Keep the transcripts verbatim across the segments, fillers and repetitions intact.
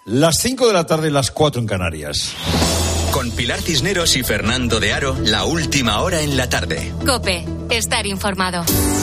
Las cinco de la tarde, las cuatro en Canarias. Con Pilar Cisneros y Fernando de Aro, la última hora en la tarde. COPE, estar informado.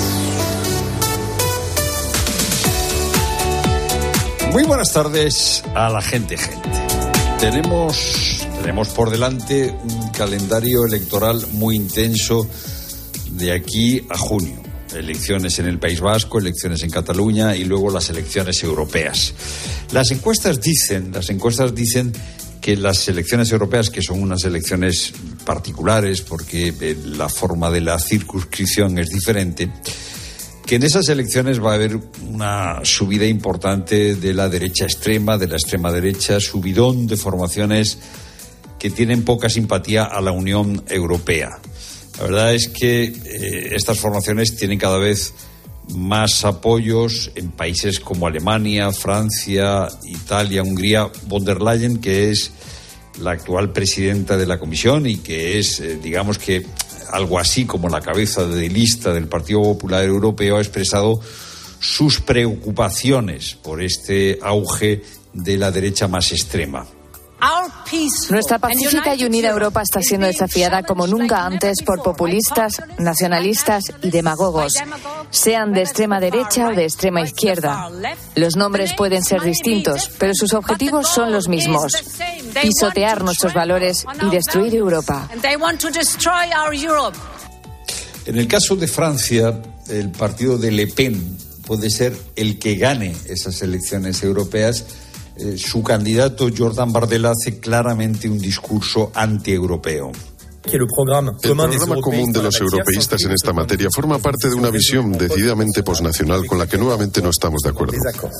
Muy buenas tardes a la gente, gente. Tenemos, tenemos por delante un calendario electoral muy intenso de aquí a junio. Elecciones en el País Vasco, elecciones en Cataluña y luego las elecciones europeas. Las encuestas dicen, las encuestas dicen que las elecciones europeas, que son unas elecciones particulares porque la forma de la circunscripción es diferente, que en esas elecciones va a haber una subida importante de la derecha extrema, de la extrema derecha, subidón de formaciones que tienen poca simpatía a la Unión Europea. La verdad es que eh, estas formaciones tienen cada vez más apoyos en países como Alemania, Francia, Italia, Hungría. Von der Leyen, que es la actual presidenta de la Comisión y que es, eh, digamos que, algo así como la cabeza de lista del Partido Popular Europeo, ha expresado sus preocupaciones por este auge de la derecha más extrema. Nuestra pacífica y unida Europa está siendo desafiada como nunca antes por populistas, nacionalistas y demagogos, sean de extrema derecha o de extrema izquierda. Los nombres pueden ser distintos, pero sus objetivos son los mismos: pisotear nuestros valores y destruir Europa. En el caso de Francia, el partido de Le Pen puede ser el que gane esas elecciones europeas. Eh, su candidato Jordan Bardella hace claramente un discurso antieuropeo. El programa común de los europeístas en esta materia forma parte de una visión decididamente posnacional con la que nuevamente no estamos de acuerdo.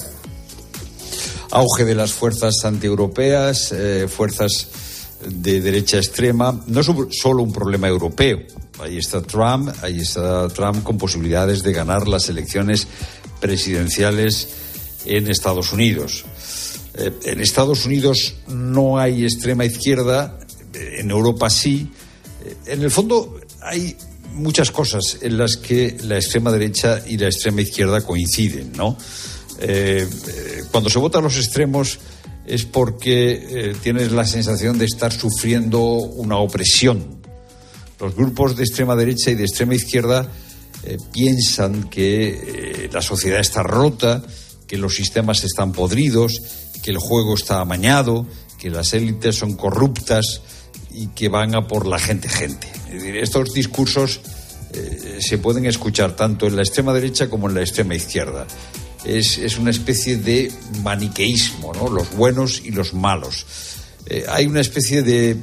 Auge de las fuerzas antieuropeas, eh, fuerzas de derecha extrema. No es un, solo un problema europeo. Ahí está Trump, ahí está Trump con posibilidades de ganar las elecciones presidenciales en Estados Unidos. Eh, en Estados Unidos no hay extrema izquierda, en Europa sí. Eh, en el fondo hay muchas cosas en las que la extrema derecha y la extrema izquierda coinciden, ¿no? Eh, eh, cuando se vota a los extremos es porque eh, tienes la sensación de estar sufriendo una opresión. Los grupos de extrema derecha y de extrema izquierda eh, piensan que eh, la sociedad está rota, que los sistemas están podridos, que el juego está amañado, que las élites son corruptas y que van a por la gente gente. Es decir, estos discursos eh, se pueden escuchar tanto en la extrema derecha como en la extrema izquierda. Es, es una especie de maniqueísmo, ¿no? Los buenos y los malos. Eh, hay una especie de,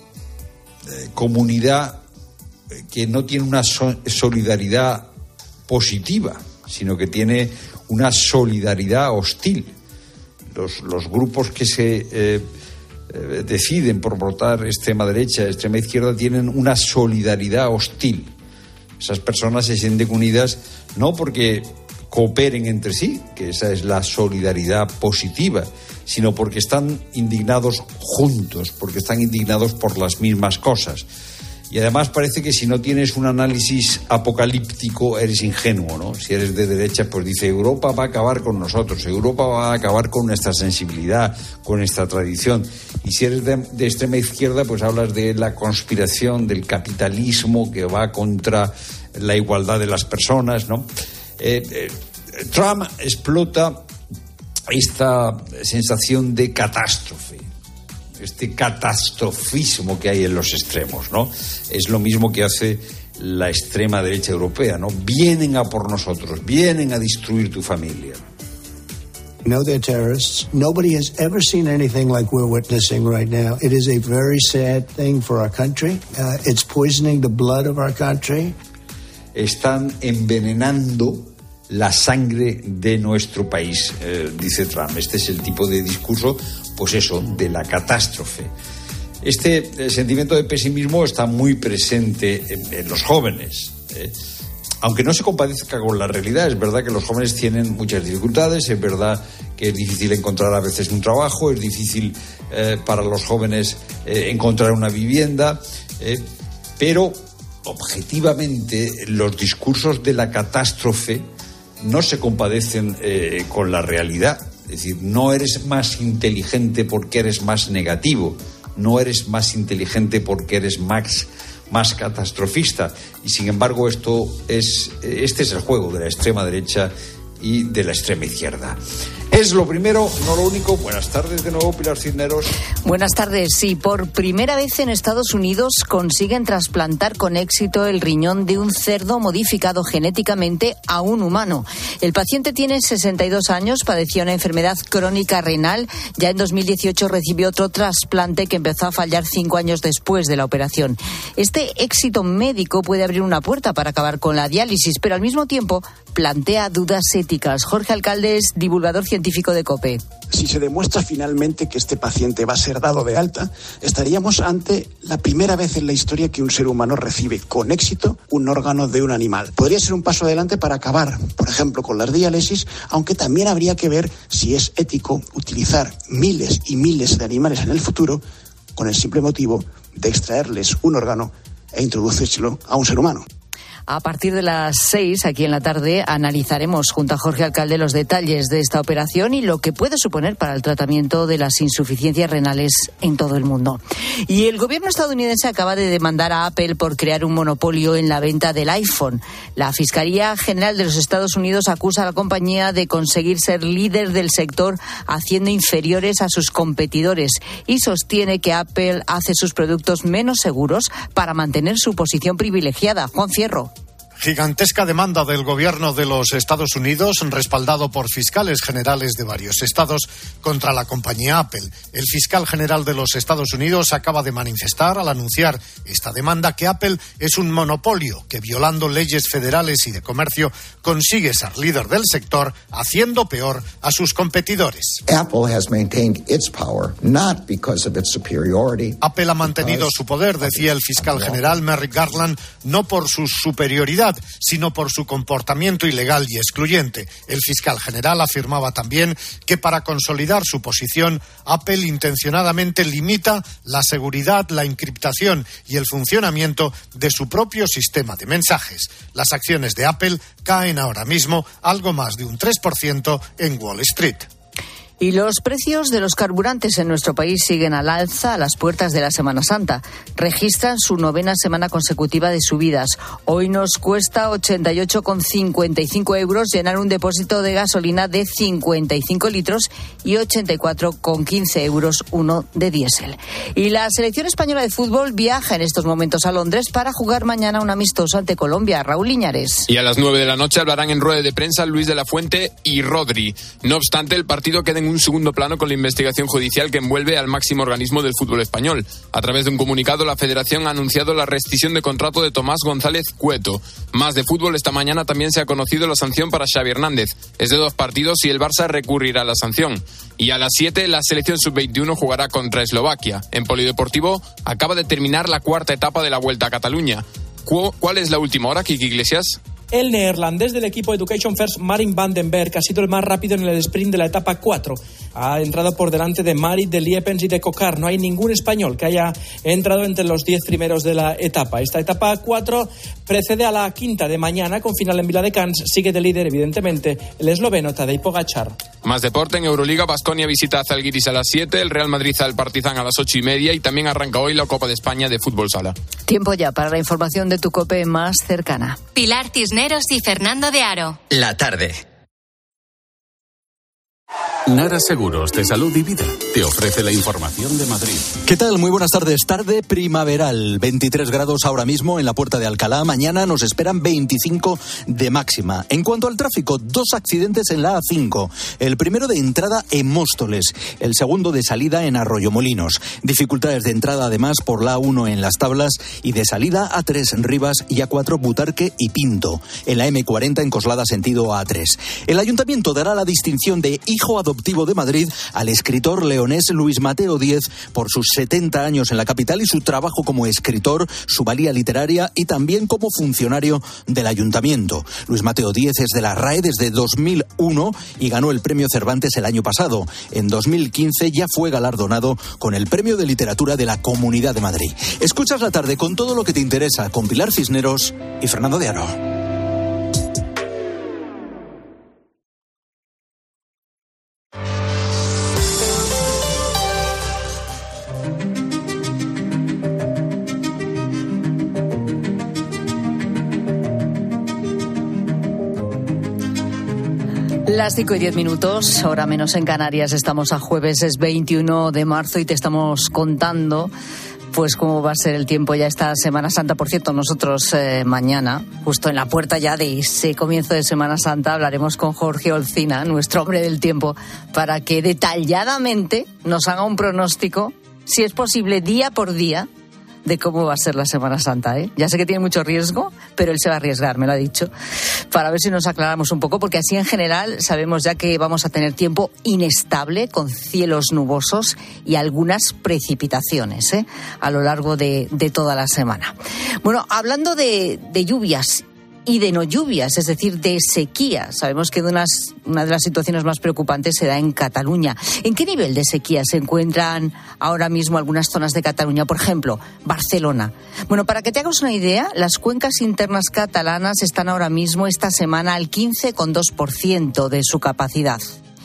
de comunidad que no tiene una so- solidaridad positiva, sino que tiene una solidaridad hostil. Los, los grupos que se eh, eh, deciden por votar extrema derecha, extrema izquierda, tienen una solidaridad hostil. Esas personas se sienten unidas no porque cooperen entre sí, que esa es la solidaridad positiva, sino porque están indignados juntos, porque están indignados por las mismas cosas. Y además parece que si no tienes un análisis apocalíptico eres ingenuo, ¿no? Si eres de derecha, pues dice Europa va a acabar con nosotros, Europa va a acabar con nuestra sensibilidad, con nuestra tradición. Y si eres de, de extrema izquierda, pues hablas de la conspiración, del capitalismo que va contra la igualdad de las personas, ¿no? Eh, eh, Trump explota esta sensación de catástrofe, este catastrofismo que hay en los extremos, ¿no? Es lo mismo que hace la extrema derecha europea, ¿no? Vienen a por nosotros, vienen a destruir tu familia. No, they're terrorists. Nobody has ever seen anything like we're witnessing right now. It is a very sad thing for our country. Uh, it's poisoning the blood of our country. Están envenenando la sangre de nuestro país, eh, dice Trump. Este es el tipo de discurso, pues eso, de la catástrofe. Este eh, sentimiento de pesimismo está muy presente en, en los jóvenes. Eh. Aunque no se compadezca con la realidad, es verdad que los jóvenes tienen muchas dificultades, es verdad que es difícil encontrar a veces un trabajo, es difícil eh, para los jóvenes eh, encontrar una vivienda, eh, pero objetivamente los discursos de la catástrofe no se compadecen eh, con la realidad. Es decir, no eres más inteligente porque eres más negativo, no eres más inteligente porque eres más, más catastrofista. Y sin embargo, esto es, este es el juego de la extrema derecha y de la extrema izquierda. Es lo primero, no lo único. Buenas tardes de nuevo, Pilar Cisneros. Buenas tardes. Sí, por primera vez en Estados Unidos consiguen trasplantar con éxito el riñón de un cerdo modificado genéticamente a un humano. El paciente tiene sesenta y dos años, padecía una enfermedad crónica renal. Ya en dos mil dieciocho recibió otro trasplante que empezó a fallar cinco años después de la operación. Este éxito médico puede abrir una puerta para acabar con la diálisis, pero al mismo tiempo plantea dudas éticas. Jorge Alcalde es divulgador científico de COPE. Si se demuestra finalmente que este paciente va a ser dado de alta, estaríamos ante la primera vez en la historia que un ser humano recibe con éxito un órgano de un animal. Podría ser un paso adelante para acabar, por ejemplo, con las diálisis, aunque también habría que ver si es ético utilizar miles y miles de animales en el futuro con el simple motivo de extraerles un órgano e introducírselo a un ser humano. A partir de las seis, aquí en la tarde, analizaremos junto a Jorge Alcalde los detalles de esta operación y lo que puede suponer para el tratamiento de las insuficiencias renales en todo el mundo. Y el gobierno estadounidense acaba de demandar a Apple por crear un monopolio en la venta del iPhone. La Fiscalía General de los Estados Unidos acusa a la compañía de conseguir ser líder del sector haciendo inferiores a sus competidores y sostiene que Apple hace sus productos menos seguros para mantener su posición privilegiada. Juan Fierro. Gigantesca demanda del gobierno de los Estados Unidos, respaldado por fiscales generales de varios estados, contra la compañía Apple. El fiscal general de los Estados Unidos acaba de manifestar, al anunciar esta demanda, que Apple es un monopolio que, violando leyes federales y de comercio, consigue ser líder del sector, haciendo peor a sus competidores. Apple has maintained its power, not because of its superiority. Apple ha mantenido su poder, decía el fiscal general Merrick Garland, no por su superioridad, sino por su comportamiento ilegal y excluyente. El fiscal general afirmaba también que para consolidar su posición, Apple intencionadamente limita la seguridad, la encriptación y el funcionamiento de su propio sistema de mensajes. Las acciones de Apple caen ahora mismo algo más de un tres por ciento en Wall Street. Y los precios de los carburantes en nuestro país siguen al alza a las puertas de la Semana Santa. Registran su novena semana consecutiva de subidas. Hoy nos cuesta ochenta y ocho con cincuenta y cinco euros llenar un depósito de gasolina de cincuenta y cinco litros y ochenta y cuatro con quince euros uno de diésel. Y la selección española de fútbol viaja en estos momentos a Londres para jugar mañana un amistoso ante Colombia. Raúl Liñares. Y a las nueve de la noche hablarán en rueda de prensa Luis de la Fuente y Rodri. No obstante, el partido queda en un segundo plano con la investigación judicial que envuelve al máximo organismo del fútbol español. A través de un comunicado, la Federación ha anunciado la rescisión de contrato de Tomás González Cueto. Más de fútbol, esta mañana también se ha conocido la sanción para Xavi Hernández. Es de dos partidos y el Barça recurrirá a la sanción. Y a las siete, la selección sub veintiuno jugará contra Eslovaquia. En polideportivo, acaba de terminar la cuarta etapa de la Vuelta a Cataluña. ¿Cuál es la última hora, Kiki Iglesias? El neerlandés del equipo Education First, Marin van den Berg, ha sido el más rápido en el sprint de la etapa cuatro. Ha entrado por delante de Marit, de Liepens y de Cocar. No hay ningún español que haya entrado entre los diez primeros de la etapa. Esta etapa cuatro precede a la quinta de mañana con final en Viladecans. Sigue de líder, evidentemente, el esloveno Tadej Pogačar. Más deporte en Euroliga. Baskonia visita a Zalgiris a las siete, el Real Madrid al Partizan a las ocho y media y también arranca hoy la Copa de España de Fútbol Sala. Tiempo ya para la información de tu COPE más cercana. Pilar Cisneros y Fernando de Aro. La tarde. Nara Seguros de Salud y Vida te ofrece la información de Madrid. ¿Qué tal? Muy buenas tardes. Tarde primaveral. veintitrés grados ahora mismo en la Puerta de Alcalá. Mañana nos esperan veinticinco de máxima. En cuanto al tráfico, dos accidentes en la A cinco. El primero de entrada en Móstoles. El segundo de salida en Arroyomolinos. Dificultades de entrada además por la A uno en Las Tablas y de salida A tres Rivas y A cuatro Butarque y Pinto. En la eme cuarenta en Coslada sentido A tres. El Ayuntamiento dará la distinción de hijo adoptivo de Madrid al escritor leonés Luis Mateo Díez por sus setenta años en la capital y su trabajo como escritor, su valía literaria y también como funcionario del Ayuntamiento. Luis Mateo Díez es de la R A E desde dos mil uno y ganó el premio Cervantes el año pasado. En dos mil quince ya fue galardonado con el premio de literatura de la Comunidad de Madrid. Escuchas la tarde con todo lo que te interesa con Pilar Cisneros y Fernando de Aro. Las cinco y diez minutos, hora menos en Canarias. Estamos a jueves, es veintiuno de marzo y te estamos contando pues cómo va a ser el tiempo ya esta Semana Santa. Por cierto, nosotros eh, mañana, justo en la puerta ya de ese comienzo de Semana Santa, hablaremos con Jorge Olcina, nuestro hombre del tiempo, para que detalladamente nos haga un pronóstico, si es posible, día por día, de cómo va a ser la Semana Santa, ¿eh? Ya sé que tiene mucho riesgo, pero él se va a arriesgar, me lo ha dicho, para ver si nos aclaramos un poco, porque así en general sabemos ya que vamos a tener tiempo inestable, con cielos nubosos y algunas precipitaciones, ¿eh? A lo largo de, de toda la semana. Bueno, hablando de, de lluvias y de no lluvias, es decir, de sequía. Sabemos que de unas, una de las situaciones más preocupantes se da en Cataluña. ¿En qué nivel de sequía se encuentran ahora mismo algunas zonas de Cataluña? Por ejemplo, Barcelona. Bueno, para que te hagas una idea, las cuencas internas catalanas están ahora mismo, esta semana, al quince coma dos por ciento de su capacidad.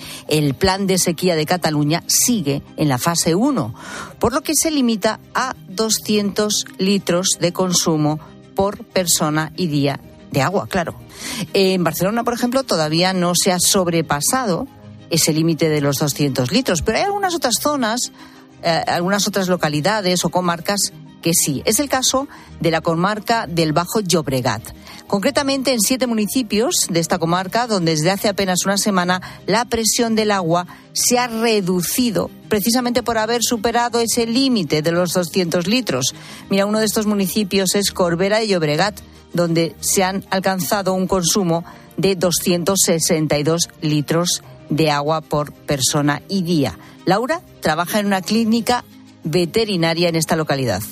El plan de sequía de Cataluña sigue en la fase uno, por lo que se limita a doscientos litros de consumo por persona y día de agua, claro. En Barcelona, por ejemplo, todavía no se ha sobrepasado ese límite de los doscientos litros, pero hay algunas otras zonas, eh, algunas otras localidades o comarcas que sí. Es el caso de la comarca del Bajo Llobregat. Concretamente en siete municipios de esta comarca, donde desde hace apenas una semana la presión del agua se ha reducido precisamente por haber superado ese límite de los doscientos litros. Mira, uno de estos municipios es Corbera de Llobregat, donde se han alcanzado un consumo de doscientos sesenta y dos litros de agua por persona y día. Laura trabaja en una clínica veterinaria en esta localidad.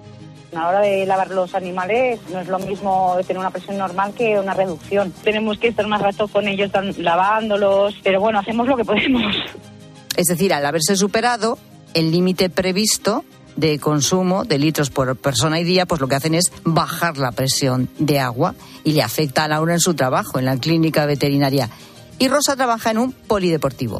A la hora de lavar los animales no es lo mismo tener una presión normal que una reducción. Tenemos que estar más rato con ellos lavándolos, pero bueno, hacemos lo que podemos. Es decir, al haberse superado el límite previsto de consumo de litros por persona y día, pues lo que hacen es bajar la presión de agua y le afecta a Laura en su trabajo en la clínica veterinaria. Y Rosa trabaja en un polideportivo.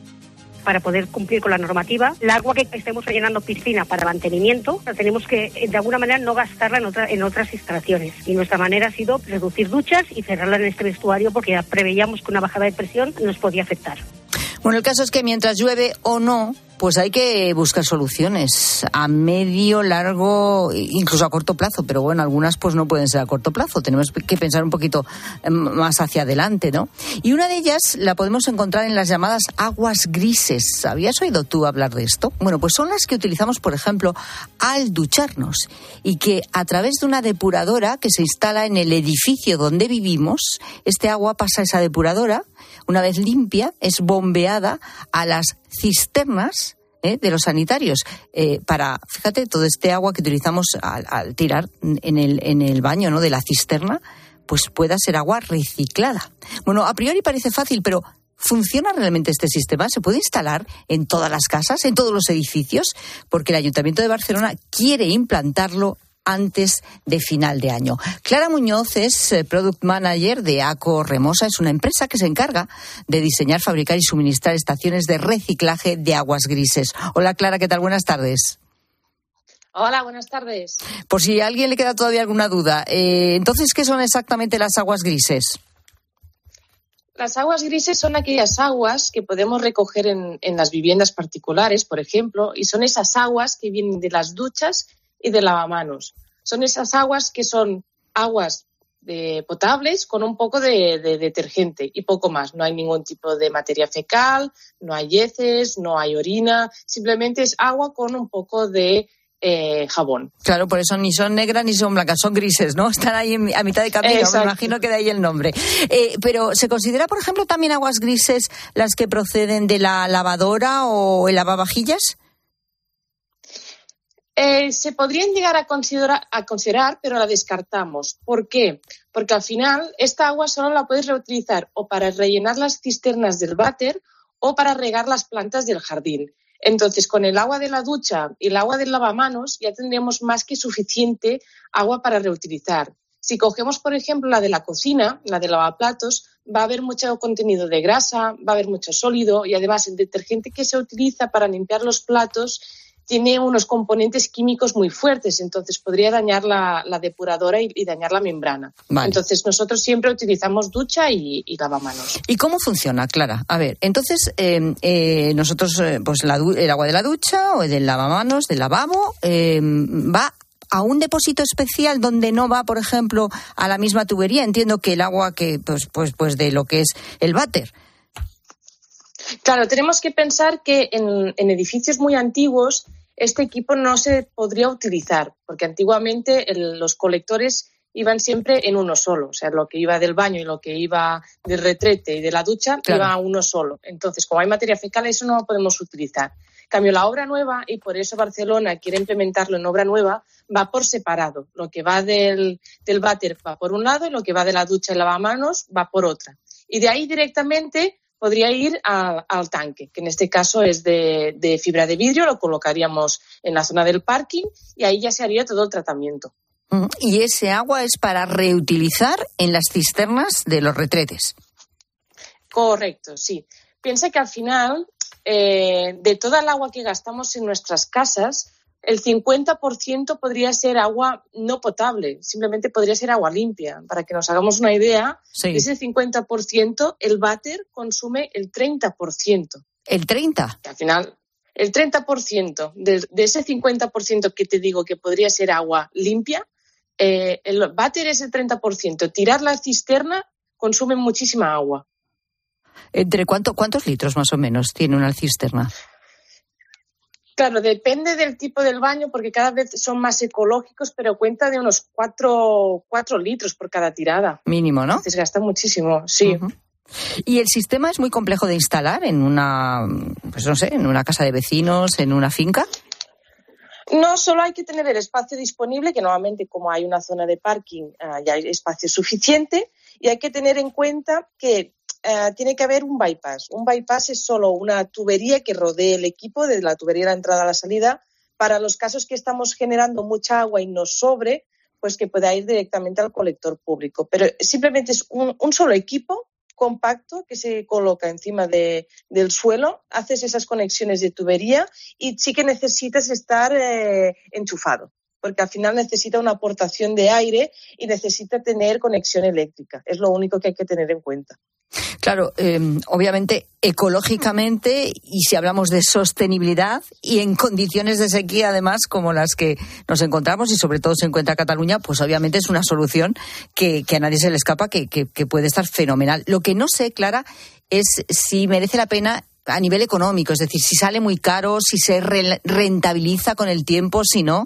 Para poder cumplir con la normativa, el agua que estemos rellenando piscina para mantenimiento, tenemos que de alguna manera no gastarla en, otra, en otras instalaciones. Y nuestra manera ha sido reducir duchas y cerrarla en este vestuario porque ya preveíamos que una bajada de presión nos podía afectar. Bueno, el caso es que mientras llueve o no, pues hay que buscar soluciones a medio, largo, incluso a corto plazo. Pero bueno, algunas pues no pueden ser a corto plazo. Tenemos que pensar un poquito más hacia adelante, ¿no? Y una de ellas la podemos encontrar en las llamadas aguas grises. ¿Habías oído tú hablar de esto? Bueno, pues son las que utilizamos, por ejemplo, al ducharnos y que a través de una depuradora que se instala en el edificio donde vivimos, este agua pasa a esa depuradora. Una vez limpia, es bombeada a las cisternas ¿eh? de los sanitarios eh, para, fíjate, todo este agua que utilizamos al, al tirar en el, en el baño, ¿no? de la cisterna, pues pueda ser agua reciclada. Bueno, a priori parece fácil, pero ¿funciona realmente este sistema? ¿Se puede instalar en todas las casas, en todos los edificios? Porque el Ayuntamiento de Barcelona quiere implantarlo antes de final de año. Clara Muñoz es Product Manager de ACO Remosa. Es una empresa que se encarga de diseñar, fabricar y suministrar estaciones de reciclaje de aguas grises. Hola Clara, ¿qué tal? Buenas tardes. Hola, buenas tardes. Por si a alguien le queda todavía alguna duda, eh, entonces, ¿qué son exactamente las aguas grises? Las aguas grises son aquellas aguas que podemos recoger en, en las viviendas particulares, por ejemplo, y son esas aguas que vienen de las duchas y de lavamanos. Son esas aguas que son aguas de potables con un poco de, de detergente y poco más. No hay ningún tipo de materia fecal, no hay heces, no hay orina, simplemente es agua con un poco de eh, jabón. Claro, por eso ni son negras ni son blancas, son grises, ¿no? Están ahí en, a mitad de camino. Exacto. Me imagino que de ahí el nombre. Eh, pero ¿se considera, por ejemplo, también aguas grises las que proceden de la lavadora o el lavavajillas? Eh, se podrían llegar a considerar, a considerar, pero la descartamos. ¿Por qué? Porque al final esta agua solo la puedes reutilizar o para rellenar las cisternas del váter o para regar las plantas del jardín. Entonces, con el agua de la ducha y el agua del lavamanos ya tendríamos más que suficiente agua para reutilizar. Si cogemos, por ejemplo, la de la cocina, la de lavaplatos, va a haber mucho contenido de grasa, va a haber mucho sólido y además el detergente que se utiliza para limpiar los platos tiene unos componentes químicos muy fuertes, entonces podría dañar la, la depuradora y, y dañar la membrana. Vale. Entonces nosotros siempre utilizamos ducha y, y lavamanos. ¿Y cómo funciona, Clara? A ver, entonces eh, eh, nosotros, eh, pues la, el agua de la ducha o del lavamanos, del lavabo, eh, va a un depósito especial donde no va, por ejemplo, a la misma tubería. Entiendo que el agua que pues pues pues de lo que es el váter. Claro, tenemos que pensar que en, en edificios muy antiguos este equipo no se podría utilizar, porque antiguamente el, los colectores iban siempre en uno solo, o sea, lo que iba del baño y lo que iba del retrete y de la ducha, claro, iba a uno solo. Entonces, como hay materia fecal, eso no lo podemos utilizar. En cambio, la obra nueva, y por eso Barcelona quiere implementarlo en obra nueva, va por separado. Lo que va del, del váter va por un lado y lo que va de la ducha y lavamanos va por otra. Y de ahí directamente podría ir a, al tanque, que en este caso es de, de fibra de vidrio, lo colocaríamos en la zona del parking y ahí ya se haría todo el tratamiento. Y ese agua es para reutilizar en las cisternas de los retretes. Correcto, sí. Piensa que al final, eh, de toda el agua que gastamos en nuestras casas, el cincuenta por ciento podría ser agua no potable, simplemente podría ser agua limpia. Para que nos hagamos una idea, sí, de ese cincuenta por ciento, el váter consume el treinta por ciento. ¿El treinta por ciento? Al final, el treinta por ciento de, de ese cincuenta por ciento que te digo que podría ser agua limpia, eh, el váter es el treinta por ciento. Tirar la cisterna consume muchísima agua. ¿Entre cuánto, cuántos litros más o menos tiene una cisterna? Claro, depende del tipo del baño porque cada vez son más ecológicos, pero cuenta de unos cuatro, cuatro litros por cada tirada. Mínimo, ¿no? Se gasta muchísimo, sí. Uh-huh. ¿Y el sistema es muy complejo de instalar en una, pues no sé, en una casa de vecinos, en una finca? No, solo hay que tener el espacio disponible, que normalmente como hay una zona de parking uh, ya hay espacio suficiente, y hay que tener en cuenta que Uh, tiene que haber un bypass. Un bypass es solo una tubería que rodee el equipo, de la tubería de la entrada a la salida, para los casos que estamos generando mucha agua y nos sobre, pues que pueda ir directamente al colector público. Pero simplemente es un, un solo equipo compacto que se coloca encima de, del suelo, haces esas conexiones de tubería y sí que necesitas estar eh, enchufado, porque al final necesita una aportación de aire y necesita tener conexión eléctrica. Es lo único que hay que tener en cuenta. Claro, eh, obviamente ecológicamente, y si hablamos de sostenibilidad y en condiciones de sequía además como las que nos encontramos y sobre todo se encuentra Cataluña, pues obviamente es una solución que, que a nadie se le escapa, que, que, que puede estar fenomenal. Lo que no sé, Clara, es si merece la pena a nivel económico, es decir, si sale muy caro, si se re- rentabiliza con el tiempo, si no.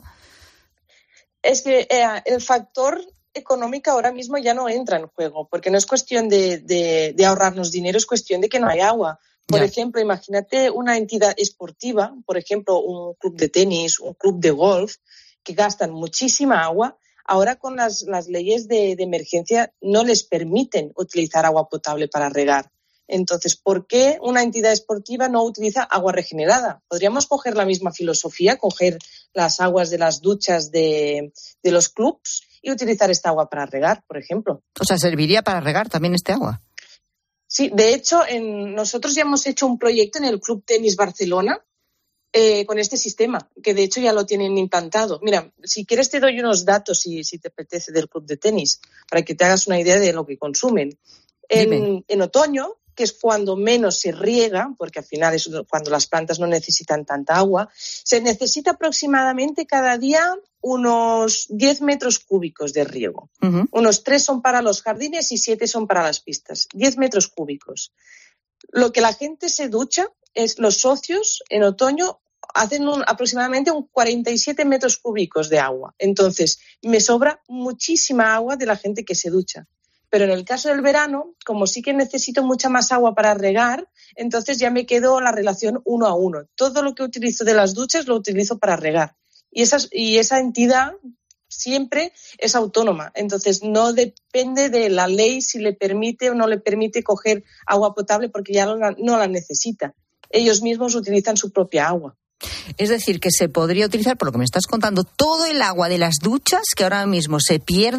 Es que eh, el factor económica ahora mismo ya no entra en juego, porque no es cuestión de, de, de ahorrarnos dinero, es cuestión de que no hay agua. Por ya. ejemplo, imagínate una entidad esportiva, por ejemplo, un club de tenis, un club de golf, que gastan muchísima agua. Ahora con las, las leyes de, de emergencia no les permiten utilizar agua potable para regar. Entonces, ¿por qué una entidad esportiva no utiliza agua regenerada? Podríamos coger la misma filosofía, coger las aguas de las duchas de, de los clubs y utilizar esta agua para regar, por ejemplo. O sea, ¿serviría para regar también este agua? Sí, de hecho, en, nosotros ya hemos hecho un proyecto en el Club Tenis Barcelona eh, con este sistema, que de hecho ya lo tienen implantado. Mira, si quieres te doy unos datos, si, si te apetece, del Club de Tenis, para que te hagas una idea de lo que consumen. En, en otoño, que es cuando menos se riega, porque al final es cuando las plantas no necesitan tanta agua, se necesita aproximadamente cada día unos diez metros cúbicos de riego. Uh-huh. Unos tres son para los jardines y siete son para las pistas. diez metros cúbicos. Lo que la gente se ducha es, los socios en otoño hacen un, aproximadamente un cuarenta y siete metros cúbicos de agua. Entonces, me sobra muchísima agua de la gente que se ducha. Pero en el caso del verano, como sí que necesito mucha más agua para regar, entonces ya me quedo la relación uno a uno. Todo lo que utilizo de las duchas lo utilizo para regar. Y, esas, y esa entidad siempre es autónoma. Entonces no depende de la ley si le permite o no le permite coger agua potable porque ya no la, no la necesita. Ellos mismos utilizan su propia agua. Es decir, que se podría utilizar, por lo que me estás contando, todo el agua de las duchas que ahora mismo se pierde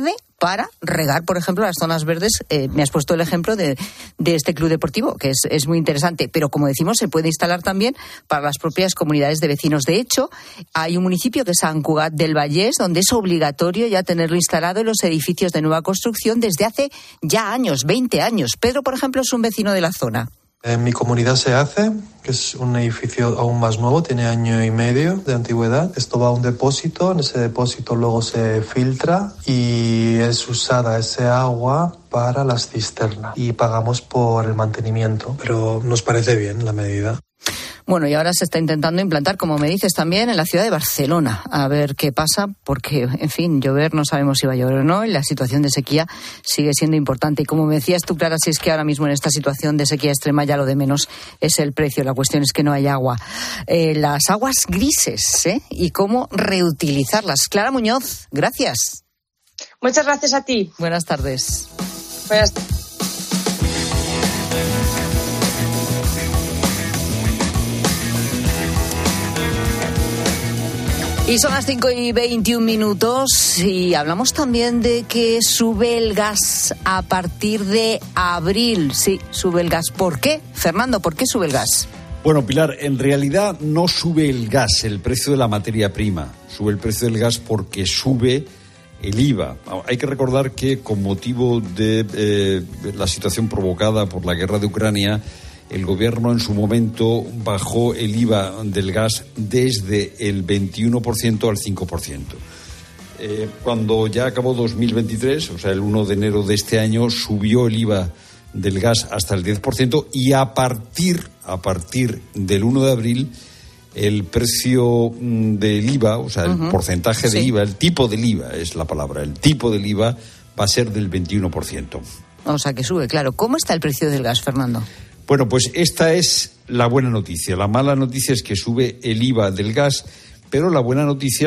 para regar, por ejemplo, las zonas verdes. Eh, me has puesto el ejemplo de, de este club deportivo, que es, es muy interesante, pero como decimos, se puede instalar también para las propias comunidades de vecinos. De hecho, hay un municipio que es Sant Cugat del Vallès, donde es obligatorio ya tenerlo instalado en los edificios de nueva construcción desde hace ya años, veinte años. Pedro, por ejemplo, es un vecino de la zona. En mi comunidad se hace, que es un edificio aún más nuevo, tiene año y medio de antigüedad. Esto va a un depósito, en ese depósito luego se filtra y es usada ese agua para las cisternas y pagamos por el mantenimiento, pero nos parece bien la medida. Bueno, y ahora se está intentando implantar, como me dices, también en la ciudad de Barcelona. A ver qué pasa, porque, en fin, llover no sabemos si va a llover o no, y la situación de sequía sigue siendo importante. Y como me decías tú, Clara, si es que ahora mismo en esta situación de sequía extrema ya lo de menos es el precio. La cuestión es que no hay agua. Eh, las aguas grises, ¿eh? Y cómo reutilizarlas. Clara Muñoz, gracias. Muchas gracias a ti. Buenas tardes. Buenas tardes. Y son las cinco y veintiún minutos y hablamos también de que sube el gas a partir de abril. Sí, sube el gas. ¿Por qué? Fernando, ¿por qué sube el gas? Bueno, Pilar, en realidad no sube el gas, el precio de la materia prima. Sube el precio del gas porque sube el I V A. Hay que recordar que con motivo de eh, la situación provocada por la guerra de Ucrania, el gobierno en su momento bajó el I V A del gas desde el veintiuno por ciento al cinco por ciento. Eh, cuando ya acabó dos mil veintitrés, o sea, el uno de enero de este año, subió el I V A del gas hasta el diez por ciento y a partir, a partir del uno de abril, el precio del I V A, o sea, el uh-huh. porcentaje de sí. I V A, el tipo del I V A es la palabra, el tipo del I V A va a ser del veintiuno por ciento. O sea, que sube, claro. ¿Cómo está el precio del gas, Fernando? Bueno, pues esta es la buena noticia. La mala noticia es que sube el I V A del gas, pero la buena noticia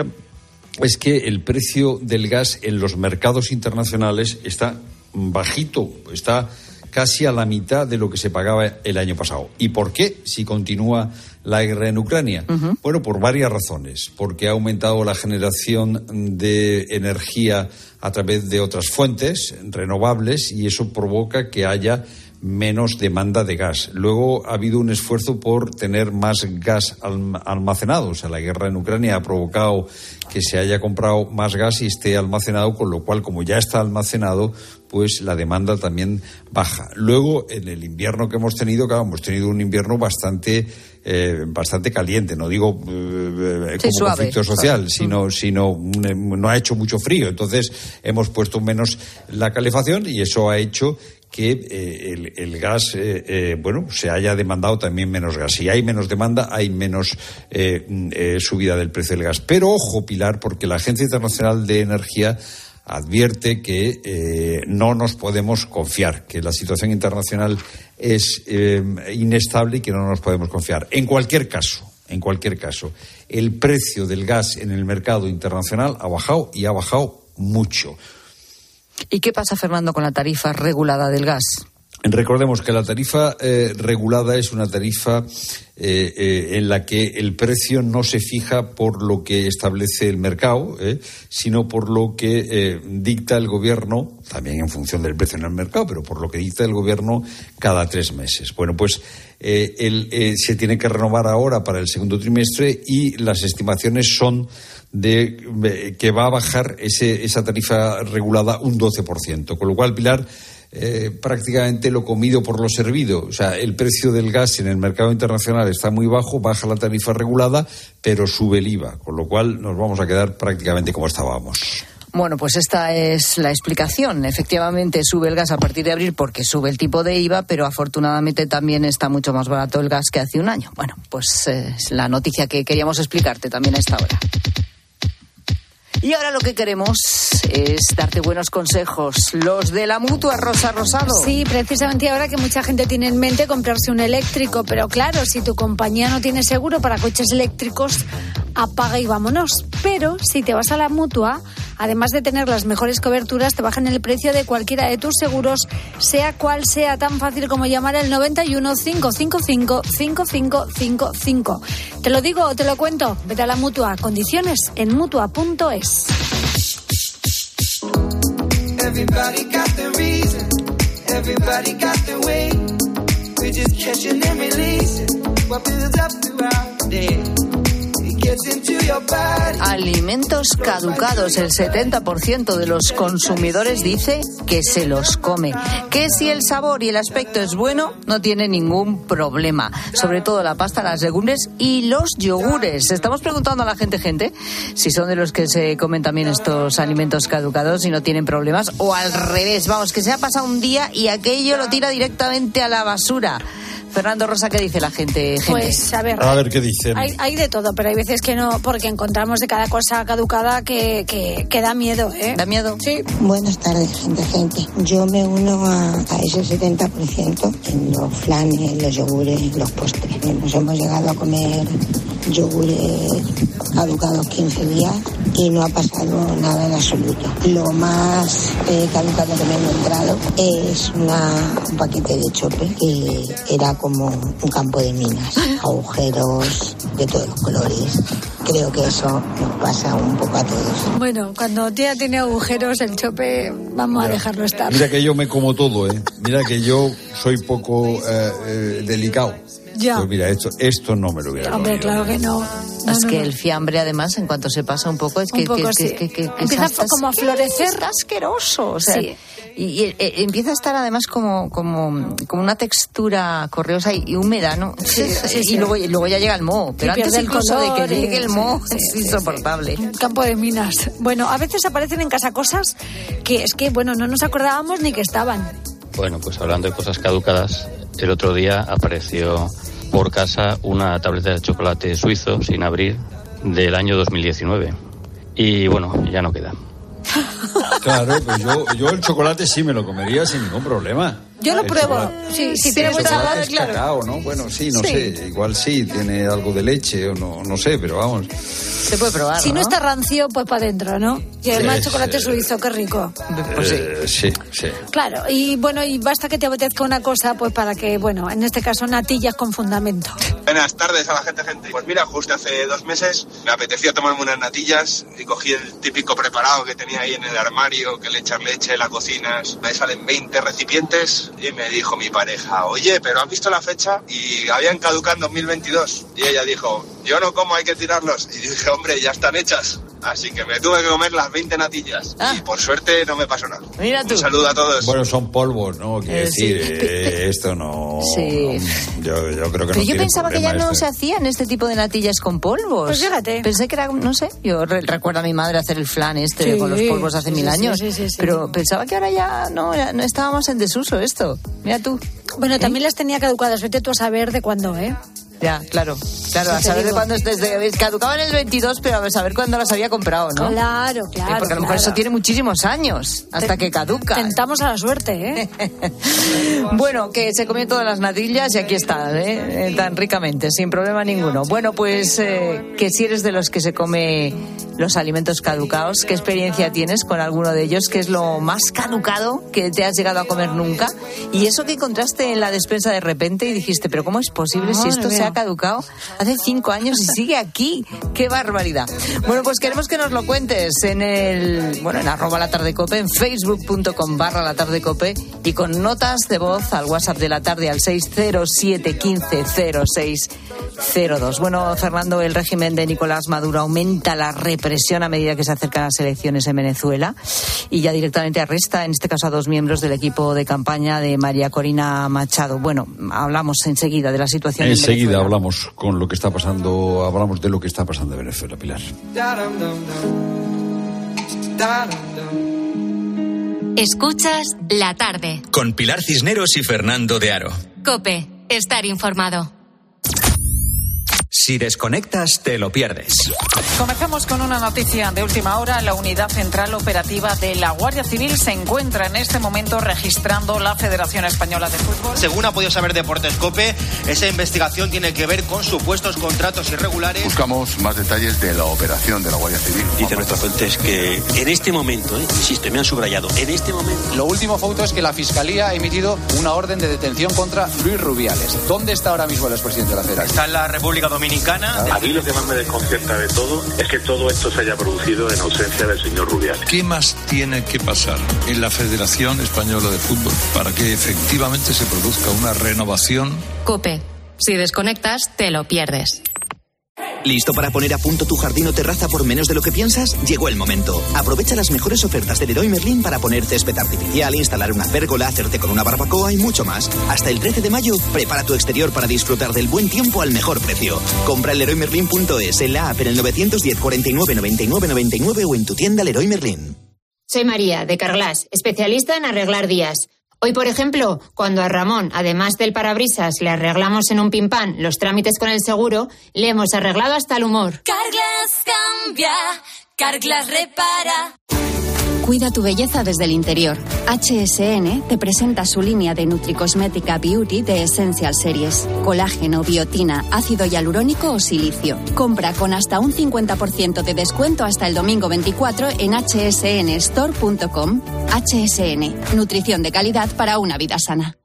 es que el precio del gas en los mercados internacionales está bajito, está casi a la mitad de lo que se pagaba el año pasado. ¿Y por qué? Si continúa la guerra en Ucrania. Uh-huh. Bueno, por varias razones. Porque ha aumentado la generación de energía a través de otras fuentes renovables y eso provoca que haya menos demanda de gas. Luego ha habido un esfuerzo por tener más gas almacenado. O sea, la guerra en Ucrania ha provocado que se haya comprado más gas y esté almacenado, con lo cual, como ya está almacenado, pues la demanda también baja. Luego, en el invierno que hemos tenido, claro, hemos tenido un invierno bastante eh, bastante caliente, no digo eh, sí, como suave, conflicto social, suave. sino, sino un, no ha hecho mucho frío. Entonces, hemos puesto menos la calefacción y eso ha hecho que eh, el, el gas, eh, eh, bueno, se haya demandado también menos gas. Si hay menos demanda, hay menos eh, eh, subida del precio del gas. Pero ojo, Pilar, porque la Agencia Internacional de Energía advierte que eh, no nos podemos confiar, que la situación internacional es eh, inestable y que no nos podemos confiar. En cualquier caso, en cualquier caso, el precio del gas en el mercado internacional ha bajado y ha bajado mucho. ¿Y qué pasa, Fernando, con la tarifa regulada del gas? Recordemos que la tarifa eh, regulada es una tarifa eh, eh, en la que el precio no se fija por lo que establece el mercado, eh, sino por lo que eh, dicta el gobierno, también en función del precio en el mercado, pero por lo que dicta el gobierno cada tres meses. Bueno, pues eh, el, eh, se tiene que renovar ahora para el segundo trimestre y las estimaciones son de eh, que va a bajar ese, esa tarifa regulada un doce por ciento, con lo cual, Pilar, Eh, prácticamente lo comido por lo servido. O sea, el precio del gas en el mercado internacional está muy bajo, baja la tarifa regulada, pero sube el I V A, con lo cual nos vamos a quedar prácticamente como estábamos. Bueno, pues esta es la explicación. Efectivamente, sube el gas a partir de abril porque sube el tipo de I V A, pero afortunadamente también está mucho más barato el gas que hace un año. Bueno, pues eh, es la noticia que queríamos explicarte también a esta hora. Y ahora lo que queremos es darte buenos consejos. Los de la Mutua, Rosa Rosado. Sí, precisamente ahora que mucha gente tiene en mente comprarse un eléctrico. Pero claro, si tu compañía no tiene seguro para coches eléctricos, apaga y vámonos. Pero si te vas a la Mutua, además de tener las mejores coberturas, te bajan el precio de cualquiera de tus seguros, sea cual sea, tan fácil como llamar al noventa y uno, cinco cinco cinco, cinco cinco cinco cinco. ¿Te lo digo o te lo cuento? Vete a la Mutua. Condiciones en mutua punto es. Everybody got the reason, everybody got the way. We're just catching and releasing what builds up throughout the day. Alimentos caducados. El setenta por ciento de los consumidores dice que se los come. Que si el sabor y el aspecto es bueno, no tiene ningún problema. Sobre todo la pasta, las legumbres y los yogures. Estamos preguntando a la gente, gente, si son de los que se comen también estos alimentos caducados y no tienen problemas. O al revés, vamos, que se ha pasado un día y aquello lo tira directamente a la basura. Fernando Rosa, ¿qué dice la gente? gente? Pues a ver, a ver qué dicen. Hay, hay de todo, pero hay veces que no, porque encontramos de cada cosa caducada que, que, que da miedo, ¿eh? ¿Da miedo? Sí. Buenas tardes, gente, gente. Yo me uno a, a ese setenta por ciento en los flanes, los yogures, los postres. Nos hemos llegado a comer yogures caducados quince días y no ha pasado nada en absoluto. Lo más eh, caducado que me he encontrado es una, un paquete de chope que era como un campo de minas, agujeros de todos los colores. Creo que eso nos pasa un poco a todos. Bueno, cuando ya tiene agujeros el chope, vamos Mira, a dejarlo estar. Mira que yo me como todo, ¿eh? Mira que yo soy poco eh, eh, delicado. Ya. Pues mira, esto, esto no me lo hubiera Hombre, comido. claro que no. No, es no, que no. el fiambre, además, en cuanto se pasa un poco, es que, Un poco, que, sí. que, que, que Empieza está como a florecer. Está asqueroso. O sea, Sí. y, y, eh, empieza a estar además como, como, como una textura correosa y, y húmeda, ¿no? Sí, sí, y, sí. Luego, y luego ya llega el moho. Pero Y antes pierde el incluso color de que llegue y- el moho sí, es sí, insoportable. Un campo de minas. Bueno, a veces aparecen en casa cosas que es que, bueno, no nos acordábamos ni que estaban. Bueno, pues hablando de cosas caducadas, el otro día apareció por casa una tableta de chocolate suizo sin abrir del año dos mil diecinueve. Y bueno, ya no queda. Claro, pues yo, yo el chocolate sí me lo comería sin ningún problema. Yo lo El pruebo. chocolate- Sí, si el tiene mucha chocolate edad, es claro. cacao, ¿no? Bueno, sí, no Sí. sé. Igual sí, tiene algo de leche o no, no sé, pero vamos. Se puede probar, Si no está rancio, pues para adentro, ¿no? Y además Sí, chocolate sí. suizo, qué rico. Pues Eh, sí, sí. Claro, y bueno, y basta que te apetezca una cosa, pues para que, bueno, en este caso natillas con fundamento. Buenas tardes a la gente, gente. Pues mira, justo hace dos meses me apetecía tomarme unas natillas y cogí el típico preparado que tenía ahí en el armario, que le echas leche, la cocinas, me salen veinte recipientes y me dijo mi pareja, oye, pero ¿has visto la fecha? Y habían caducado en dos mil veintidós. Y ella dijo, yo no como, hay que tirarlos. Y dije, hombre, ya están hechas. Así que me tuve que comer las veinte natillas. Ah. Y por suerte no me pasó nada. Mira tú. Un saludo a todos. Bueno, son polvos, ¿no? Quiero Eh, decir, sí. eh, esto no... Sí. no, yo, yo creo que Pero no yo tiene pensaba que ya problema no este. se hacían este tipo de natillas con polvos. Pues fíjate. Pensé que era, no sé, yo re- recuerdo a mi madre hacer el flan este Sí. con los polvos hace Sí, mil sí, años. sí, sí, sí. Pero pensaba que ahora ya no, ya no estábamos en desuso esto. Mira tú. Bueno, también las tenía caducadas, vete tú a saber de cuándo, ¿eh? Ya, claro. Claro, Sí a te saber de digo. cuándo es desde caducaban en el veintidós, pero a saber cuándo las había comprado, ¿no? Claro, Eh, claro. Porque a lo mejor claro. eso tiene muchísimos años, hasta Te- que caduca. Tentamos a la suerte, ¿eh? Bueno, que se comió todas las natillas y aquí está, ¿eh? Eh, tan ricamente, sin problema ninguno. Bueno, pues eh, que si eres de los que se come los alimentos caducados, ¿qué experiencia tienes con alguno de ellos? ¿Qué es lo más caducado que te has llegado a comer nunca? Y eso que encontraste en la despensa de repente y dijiste, pero ¿cómo es posible si Madre esto se mía. ha caducado hace cinco años y sigue aquí? ¡Qué barbaridad! Bueno, pues queremos que nos lo cuentes en el, bueno, en arroba la tarde cope, en facebook.com barra la tarde cope y con notas de voz al WhatsApp de la tarde al seis cero siete uno cinco cero seis cero dos. Bueno, Fernando, el régimen de Nicolás Maduro aumenta la represión a medida que se acercan las elecciones en Venezuela y ya directamente arresta, en este caso, a dos miembros del equipo de campaña de María Corina Machado. Bueno, hablamos enseguida de la situación en Enseguida Venezuela. hablamos con lo que está pasando, hablamos de lo que está pasando en Venezuela, Pilar. Escuchas La Tarde. Con Pilar Cisneros y Fernando de Aro. COPE. Estar informado. Si desconectas, te lo pierdes. Comenzamos con una noticia de última hora. La unidad central operativa de la Guardia Civil se encuentra en este momento registrando la Federación Española de Fútbol. Según ha podido saber Deportes COPE, esa investigación tiene que ver con supuestos contratos irregulares. Buscamos más detalles de la operación de la Guardia Civil. Dice nuestra fuente es que en este momento, eh, insisto, me han subrayado, en este momento... Lo último, Fauto, es que la Fiscalía ha emitido una orden de detención contra Luis Rubiales. ¿Dónde está ahora mismo el expresidente de la Federación? Está en la República Dominicana. Dominicana. A mí lo que más me desconcierta de todo es que todo esto se haya producido en ausencia del señor Rubiales. ¿Qué más tiene que pasar en la Federación Española de Fútbol para que efectivamente se produzca una renovación? COPE. Si desconectas, te lo pierdes. ¿Listo para poner a punto tu jardín o terraza por menos de lo que piensas? Llegó el momento. Aprovecha las mejores ofertas del Leroy Merlin para poner césped artificial, instalar una pérgola, hacerte con una barbacoa y mucho más. Hasta el trece de mayo, prepara tu exterior para disfrutar del buen tiempo al mejor precio. Compra en leroy merlin punto es, en la app, en el nueve uno cero, cuarenta y nueve, noventa y nueve, noventa y nueve o en tu tienda Leroy Merlin. Soy María, de Carglass, especialista en arreglar días. Hoy, por ejemplo, cuando a Ramón, además del parabrisas, le arreglamos en un pimpán los trámites con el seguro, le hemos arreglado hasta el humor. Carglass cambia, Carglass repara. Cuida tu belleza desde el interior. H S N te presenta su línea de Nutricosmética Beauty de Essential Series. Colágeno, biotina, ácido hialurónico o silicio. Compra con hasta un cincuenta por ciento de descuento hasta el domingo veinticuatro en h s n store punto com. H S N, nutrición de calidad para una vida sana.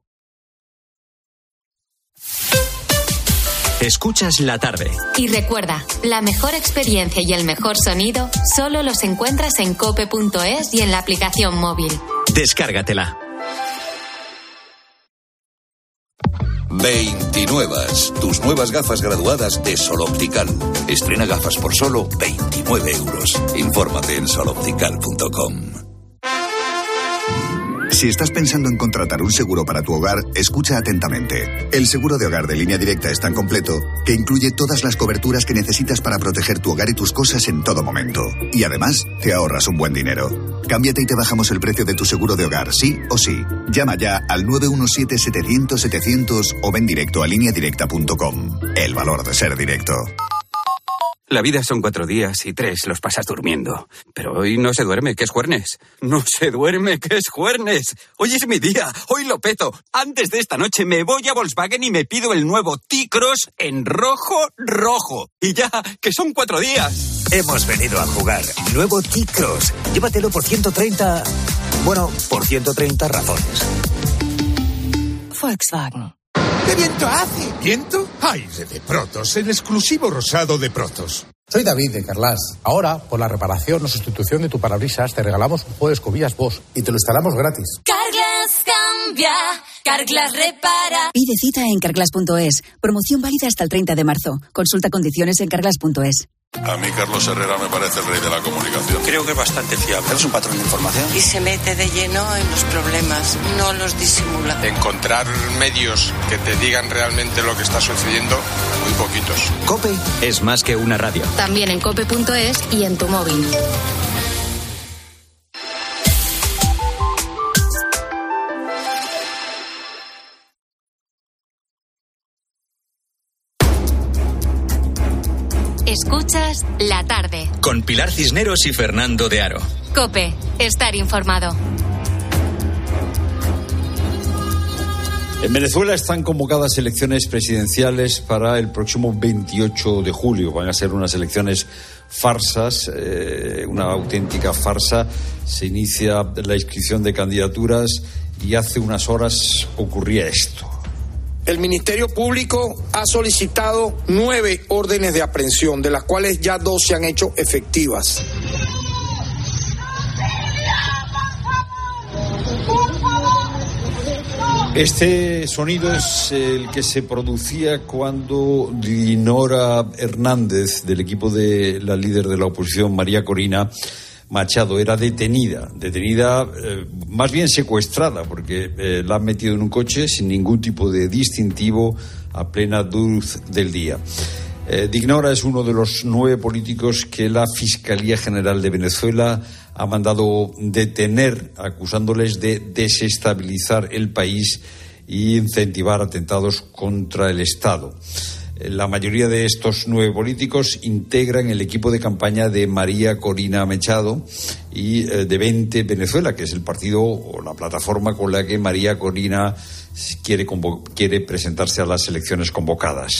Escuchas la tarde. Y recuerda, la mejor experiencia y el mejor sonido solo los encuentras en cope punto es y en la aplicación móvil. Descárgatela. veintinuevas, tus nuevas gafas graduadas de Sol Optical. Estrena gafas por solo veintinueve euros. Infórmate en sol optical punto com. Si estás pensando en contratar un seguro para tu hogar, escucha atentamente. El seguro de hogar de Línea Directa es tan completo que incluye todas las coberturas que necesitas para proteger tu hogar y tus cosas en todo momento. Y además, te ahorras un buen dinero. Cámbiate y te bajamos el precio de tu seguro de hogar, sí o sí. Llama ya al nueve uno siete, setecientos, setecientos o ven directo a línea directa punto com. El valor de ser directo. La vida son cuatro días y tres los pasas durmiendo. Pero hoy no se duerme, que es jueves. No se duerme, que es jueves. Hoy es mi día, hoy lo peto. Antes de esta noche me voy a Volkswagen y me pido el nuevo T-Cross en rojo, rojo. Y ya, que son cuatro días. Hemos venido a jugar. Nuevo T-Cross. Llévatelo por ciento treinta... Bueno, por ciento treinta razones. Volkswagen. ¿Qué viento hace? ¿Viento? Aire de Protos, el exclusivo rosado de Protos. Soy David de Carglass. Ahora, por la reparación o sustitución de tu parabrisas, te regalamos un juego de escobillas Bosch y te lo instalamos gratis. Carglass cambia, Carglass repara. Pide cita en carglass punto es. Promoción válida hasta el treinta de marzo. Consulta condiciones en carglass punto es. A mí Carlos Herrera me parece el rey de la comunicación. Creo que es bastante fiable. Es un patrón de información. Y se mete de lleno en los problemas, no los disimula. Encontrar medios que te digan realmente lo que está sucediendo, muy poquitos. COPE es más que una radio. También en cope punto es y en tu móvil. Escuchas La Tarde. Con Pilar Cisneros y Fernando de Aro. COPE, estar informado. En Venezuela están convocadas elecciones presidenciales para el próximo veintiocho de julio. Van a ser unas elecciones farsas, eh, una auténtica farsa. Se inicia la inscripción de candidaturas y hace unas horas ocurría esto. El Ministerio Público ha solicitado nueve órdenes de aprehensión, de las cuales ya dos se han hecho efectivas. Este sonido es el que se producía cuando Dinora Hernández, del equipo de la líder de la oposición, María Corina Machado, era detenida, detenida, eh, más bien secuestrada, porque eh, la han metido en un coche sin ningún tipo de distintivo a plena luz del día. Eh, Dinora es uno de los nueve políticos que la Fiscalía General de Venezuela ha mandado detener, acusándoles de desestabilizar el país y incentivar atentados contra el Estado. La mayoría de estos nueve políticos integran el equipo de campaña de María Corina Machado y eh, de veinte Venezuela, que es el partido o la plataforma con la que María Corina quiere, convo- quiere presentarse a las elecciones convocadas.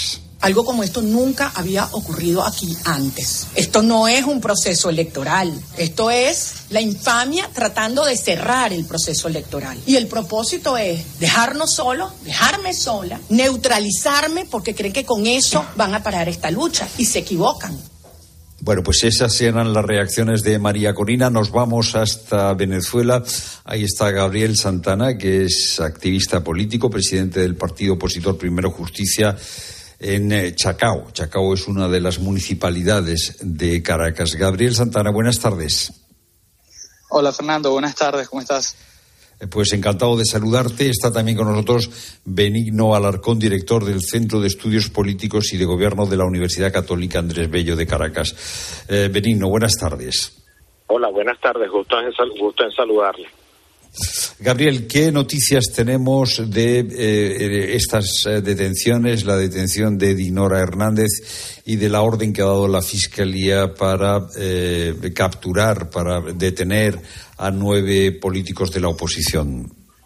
Algo como esto nunca había ocurrido aquí antes. Esto no es un proceso electoral. Esto es la infamia tratando de cerrar el proceso electoral. Y el propósito es dejarnos solos, dejarme sola, neutralizarme porque creen que con eso van a parar esta lucha. Y se equivocan. Bueno, pues esas eran las reacciones de María Corina. Nos vamos hasta Venezuela. Ahí está Gabriel Santana, que es activista político, presidente del partido opositor Primero Justicia, en Chacao. Chacao es una de las municipalidades de Caracas. Gabriel Santana, buenas tardes. Hola Fernando, buenas tardes, ¿cómo estás? Pues encantado de saludarte. Está también con nosotros Benigno Alarcón, director del Centro de Estudios Políticos y de Gobierno de la Universidad Católica Andrés Bello de Caracas. Eh, Benigno, buenas tardes. Hola, buenas tardes, gusto en, sal- gusto en saludarle. Gabriel, ¿qué noticias tenemos de eh, estas eh, detenciones, la detención de Dinora Hernández y de la orden que ha dado la Fiscalía para eh, capturar, para detener a nueve políticos de la oposición?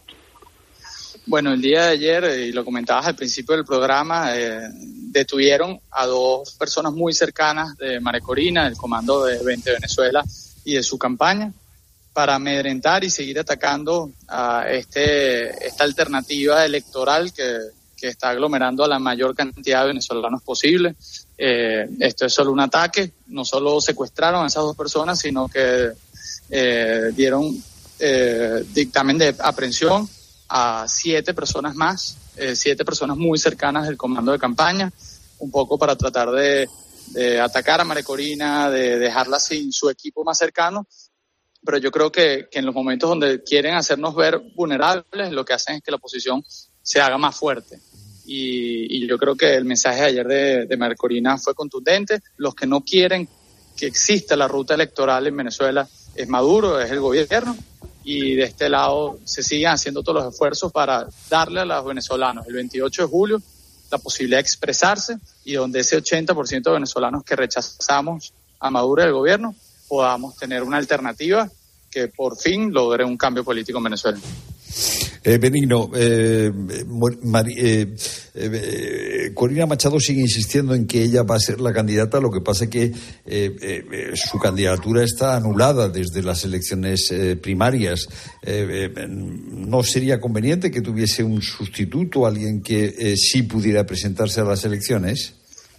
Bueno, el día de ayer, y lo comentabas al principio del programa, eh, detuvieron a dos personas muy cercanas de María Corina, del Comando de veinte Venezuela y de su campaña, para amedrentar y seguir atacando a este esta alternativa electoral que, que está aglomerando a la mayor cantidad de venezolanos posible. Eh, esto es solo un ataque, no solo secuestraron a esas dos personas, sino que eh, dieron eh, dictamen de aprehensión a siete personas más, eh, siete personas muy cercanas del comando de campaña, un poco para tratar de, de atacar a María Corina, de dejarla sin su equipo más cercano. Pero yo creo que, que en los momentos donde quieren hacernos ver vulnerables, lo que hacen es que la oposición se haga más fuerte. Y, y yo creo que el mensaje de ayer de, de María Corina fue contundente. Los que no quieren que exista la ruta electoral en Venezuela es Maduro, es el gobierno. Y de este lado se siguen haciendo todos los esfuerzos para darle a los venezolanos el veintiocho de julio la posibilidad de expresarse, y donde ese ochenta por ciento de venezolanos que rechazamos a Maduro y al gobierno podamos tener una alternativa que por fin logre un cambio político en Venezuela. Eh, Benigno, eh, Mari, eh, eh, Corina Machado sigue insistiendo en que ella va a ser la candidata. Lo que pasa es que eh, eh, su candidatura está anulada desde las elecciones eh, primarias. Eh, eh, ¿No sería conveniente que tuviese un sustituto, alguien que eh, sí pudiera presentarse a las elecciones?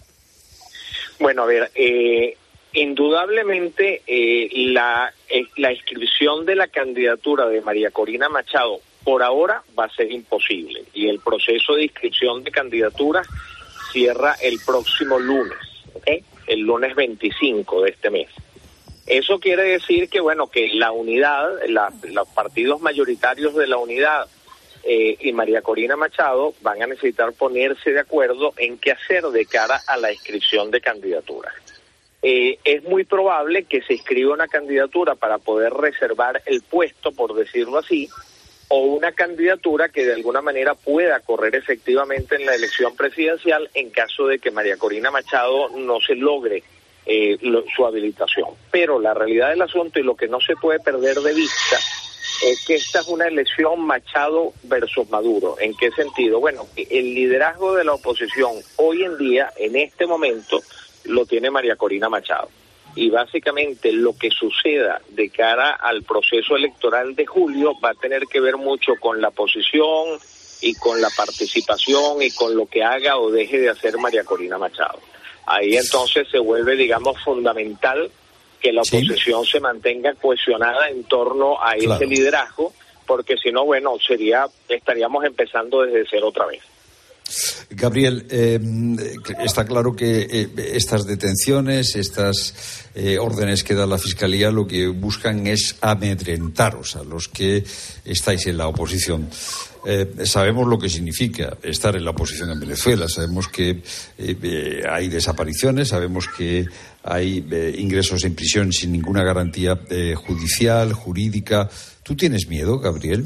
Bueno, a ver, eh... indudablemente eh, la, eh, la inscripción de la candidatura de María Corina Machado por ahora va a ser imposible, y el proceso de inscripción de candidaturas cierra el próximo lunes, ¿okay? El lunes veinticinco de este mes. Eso quiere decir que, bueno, que la unidad, la, los partidos mayoritarios de la unidad eh, y María Corina Machado van a necesitar ponerse de acuerdo en qué hacer de cara a la inscripción de candidaturas. Eh, es muy probable que se inscriba una candidatura para poder reservar el puesto, por decirlo así, o una candidatura que de alguna manera pueda correr efectivamente en la elección presidencial en caso de que María Corina Machado no se logre eh, lo, su habilitación. Pero la realidad del asunto, y lo que no se puede perder de vista, es que esta es una elección Machado versus Maduro. ¿En qué sentido? Bueno, el liderazgo de la oposición hoy en día, en este momento, lo tiene María Corina Machado. Y básicamente lo que suceda de cara al proceso electoral de julio va a tener que ver mucho con la posición y con la participación y con lo que haga o deje de hacer María Corina Machado. Ahí entonces se vuelve, digamos, fundamental que la oposición sí se mantenga cohesionada en torno a claro. ese liderazgo, porque si no, bueno, sería estaríamos empezando desde cero otra vez. Gabriel, eh, está claro que eh, estas detenciones, estas eh, órdenes que da la Fiscalía, lo que buscan es amedrentaros a los que estáis en la oposición. Eh, sabemos lo que significa estar en la oposición en Venezuela, sabemos que eh, eh, hay desapariciones, sabemos que hay eh, ingresos en prisión sin ninguna garantía eh, judicial, jurídica. ¿Tú tienes miedo, Gabriel?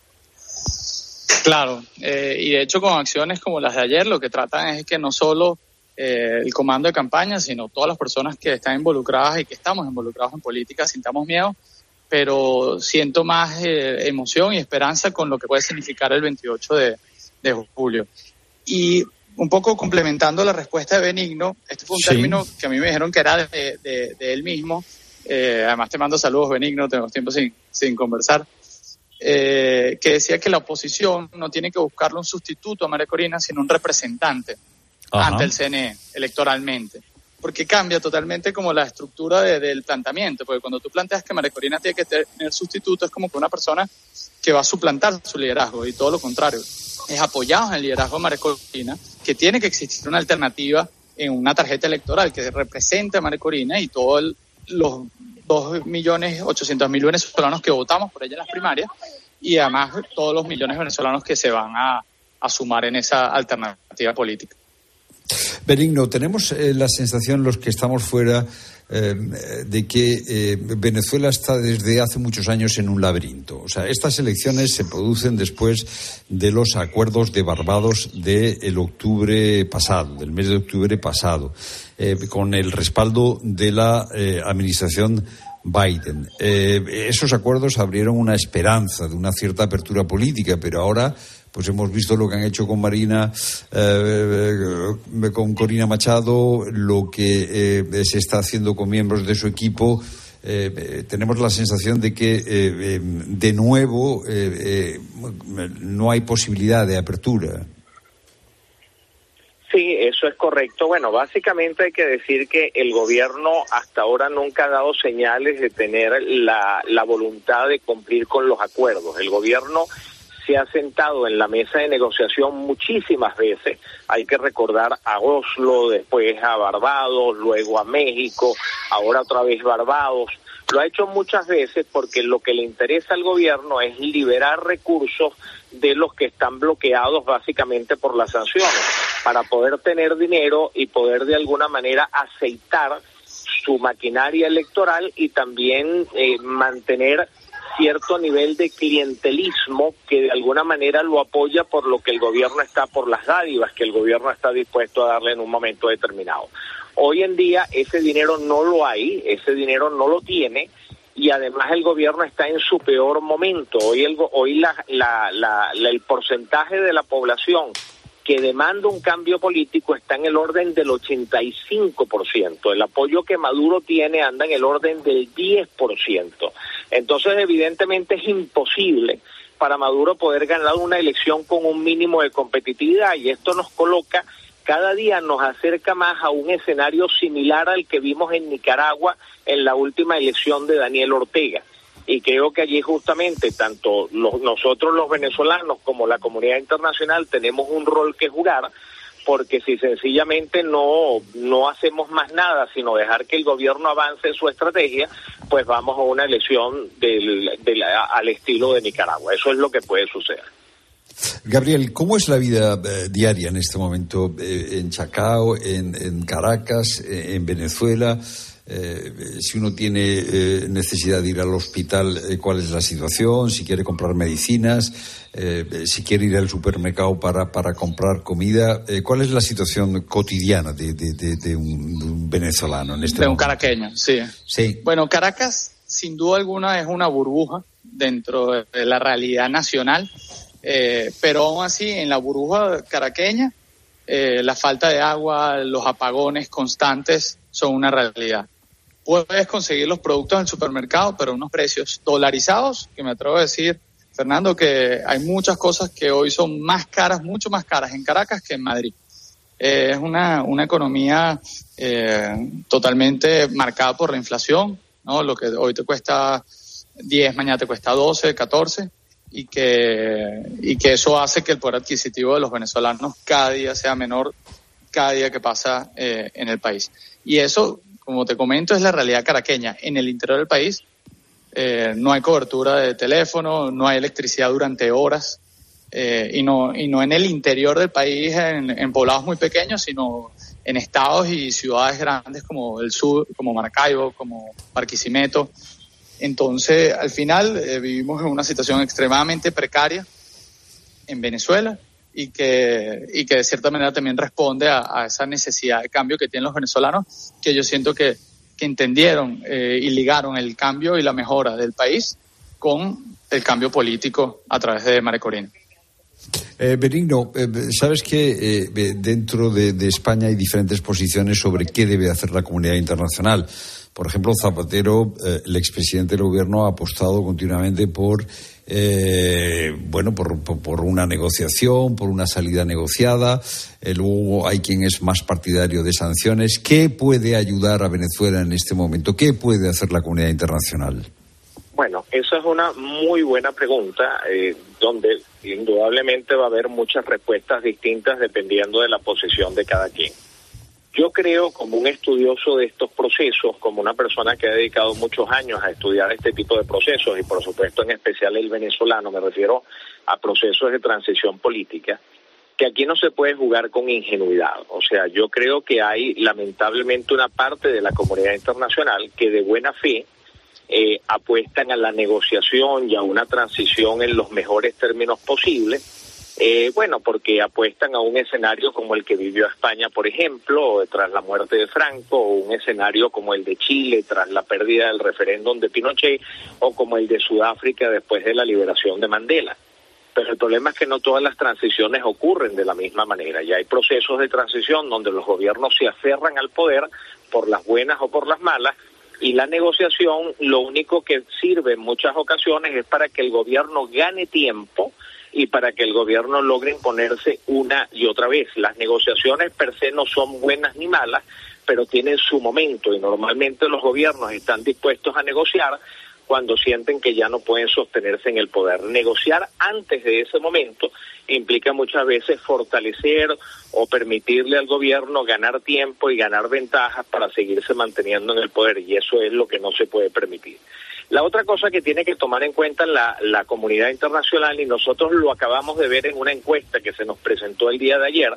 Claro, eh, y de hecho con acciones como las de ayer lo que tratan es que no solo eh, el comando de campaña, sino todas las personas que están involucradas y que estamos involucrados en política sintamos miedo, pero siento más eh, emoción y esperanza con lo que puede significar el veintiocho de julio. Y un poco complementando la respuesta de Benigno, este fue un sí. término que a mí me dijeron que era de, de, de él mismo. Eh, además te mando saludos, Benigno, tenemos tiempo sin, sin conversar. Eh, que decía que la oposición no tiene que buscarle un sustituto a María Corina, sino un representante Ajá. ante el C N E electoralmente. Porque cambia totalmente como la estructura de, del planteamiento, porque cuando tú planteas que María Corina tiene que tener sustituto, es como que una persona que va a suplantar su liderazgo, y todo lo contrario. Es apoyado en el liderazgo de María Corina, que tiene que existir una alternativa en una tarjeta electoral que represente a María Corina y todos los dos millones ochocientos mil venezolanos que votamos por ella en las primarias, y además todos los millones de venezolanos que se van a, a sumar en esa alternativa política. Benigno, tenemos eh, la sensación, los que estamos fuera, eh, de que eh, Venezuela está desde hace muchos años en un laberinto. O sea, estas elecciones se producen después de los acuerdos de Barbados del octubre pasado, del mes de octubre pasado, eh, con el respaldo de la eh, administración Biden. Eh, esos acuerdos abrieron una esperanza de una cierta apertura política, pero ahora pues hemos visto lo que han hecho con Marina, eh, con Corina Machado, lo que eh, se está haciendo con miembros de su equipo. Eh, eh, tenemos la sensación de que, eh, eh, de nuevo, eh, eh, no hay posibilidad de apertura. Sí, eso es correcto. Bueno, básicamente hay que decir que el gobierno hasta ahora nunca ha dado señales de tener la, la voluntad de cumplir con los acuerdos. El gobierno se ha sentado en la mesa de negociación muchísimas veces. Hay que recordar a Oslo, después a Barbados, luego a México, ahora otra vez Barbados. Lo ha hecho muchas veces porque lo que le interesa al gobierno es liberar recursos de los que están bloqueados básicamente por las sanciones, para poder tener dinero y poder de alguna manera aceitar su maquinaria electoral y también eh, mantener cierto nivel de clientelismo que de alguna manera lo apoya, por lo que el gobierno está por las dádivas que el gobierno está dispuesto a darle en un momento determinado. Hoy en día ese dinero no lo hay, ese dinero no lo tiene, y además el gobierno está en su peor momento. Hoy el, hoy la, la, la, la, el porcentaje de la población que demanda un cambio político está en el orden del ochenta y cinco por ciento. El apoyo que Maduro tiene anda en el orden del diez por ciento. Entonces, evidentemente, es imposible para Maduro poder ganar una elección con un mínimo de competitividad, y esto nos coloca, cada día nos acerca más a un escenario similar al que vimos en Nicaragua en la última elección de Daniel Ortega. Y creo que allí justamente tanto los, nosotros los venezolanos como la comunidad internacional tenemos un rol que jugar, porque si sencillamente no no hacemos más nada sino dejar que el gobierno avance en su estrategia, pues vamos a una elección del, del, al estilo de Nicaragua. Eso es lo que puede suceder. Gabriel, ¿cómo es la vida eh, diaria en este momento eh, en Chacao, en, en Caracas, eh, en Venezuela? Eh, si uno tiene eh, necesidad de ir al hospital, eh, ¿cuál es la situación? Si quiere comprar medicinas, eh, si quiere ir al supermercado para, para comprar comida, eh, ¿cuál es la situación cotidiana de, de, de, de, un, de un venezolano en este de momento? Un caraqueño, sí. Sí. Bueno, Caracas, sin duda alguna, es una burbuja dentro de la realidad nacional, eh, pero aún así, en la burbuja caraqueña, eh, la falta de agua, los apagones constantes son una realidad. Puedes conseguir los productos en el supermercado, pero a unos precios dolarizados, que me atrevo a decir, Fernando, que hay muchas cosas que hoy son más caras, mucho más caras en Caracas que en Madrid. Eh, es una, una economía eh, totalmente marcada por la inflación, ¿no? Lo que hoy te cuesta diez, mañana te cuesta doce, catorce, y que, y que eso hace que el poder adquisitivo de los venezolanos cada día sea menor, cada día que pasa eh, en el país. Y eso, como te comento, es la realidad caraqueña. En el interior del país eh, no hay cobertura de teléfono, no hay electricidad durante horas, eh, y no y no en el interior del país, en, en poblados muy pequeños, sino en estados y ciudades grandes como el sur, como Maracaibo, como Barquisimeto. Entonces, al final, eh, vivimos en una situación extremadamente precaria en Venezuela, y que y que de cierta manera también responde a, a esa necesidad de cambio que tienen los venezolanos, que yo siento que, que entendieron eh, y ligaron el cambio y la mejora del país con el cambio político a través de María Corina. Eh, Benigno, eh, sabes que eh, dentro de, de España hay diferentes posiciones sobre qué debe hacer la comunidad internacional. Por ejemplo, Zapatero, eh, el expresidente del gobierno, ha apostado continuamente por, eh, bueno, por, por, por una negociación, por una salida negociada. Eh, luego hay quien es más partidario de sanciones. ¿Qué puede ayudar a Venezuela en este momento? ¿Qué puede hacer la comunidad internacional? Bueno, esa es una muy buena pregunta, eh, donde indudablemente va a haber muchas respuestas distintas dependiendo de la posición de cada quien. Yo creo, como un estudioso de estos procesos, como una persona que ha dedicado muchos años a estudiar este tipo de procesos, y por supuesto en especial el venezolano, me refiero a procesos de transición política, que aquí no se puede jugar con ingenuidad. O sea, yo creo que hay lamentablemente una parte de la comunidad internacional que de buena fe eh, apuestan a la negociación y a una transición en los mejores términos posibles. Eh, bueno, porque apuestan a un escenario como el que vivió España, por ejemplo, tras la muerte de Franco, o un escenario como el de Chile tras la pérdida del referéndum de Pinochet, o como el de Sudáfrica después de la liberación de Mandela. Pero el problema es que no todas las transiciones ocurren de la misma manera, y hay procesos de transición donde los gobiernos se aferran al poder por las buenas o por las malas, y la negociación lo único que sirve en muchas ocasiones es para que el gobierno gane tiempo y para que el gobierno logre imponerse una y otra vez. Las negociaciones per se no son buenas ni malas, pero tienen su momento, y normalmente los gobiernos están dispuestos a negociar cuando sienten que ya no pueden sostenerse en el poder. Negociar antes de ese momento implica muchas veces fortalecer o permitirle al gobierno ganar tiempo y ganar ventajas para seguirse manteniendo en el poder, y eso es lo que no se puede permitir. La otra cosa que tiene que tomar en cuenta la, la comunidad internacional, y nosotros lo acabamos de ver en una encuesta que se nos presentó el día de ayer,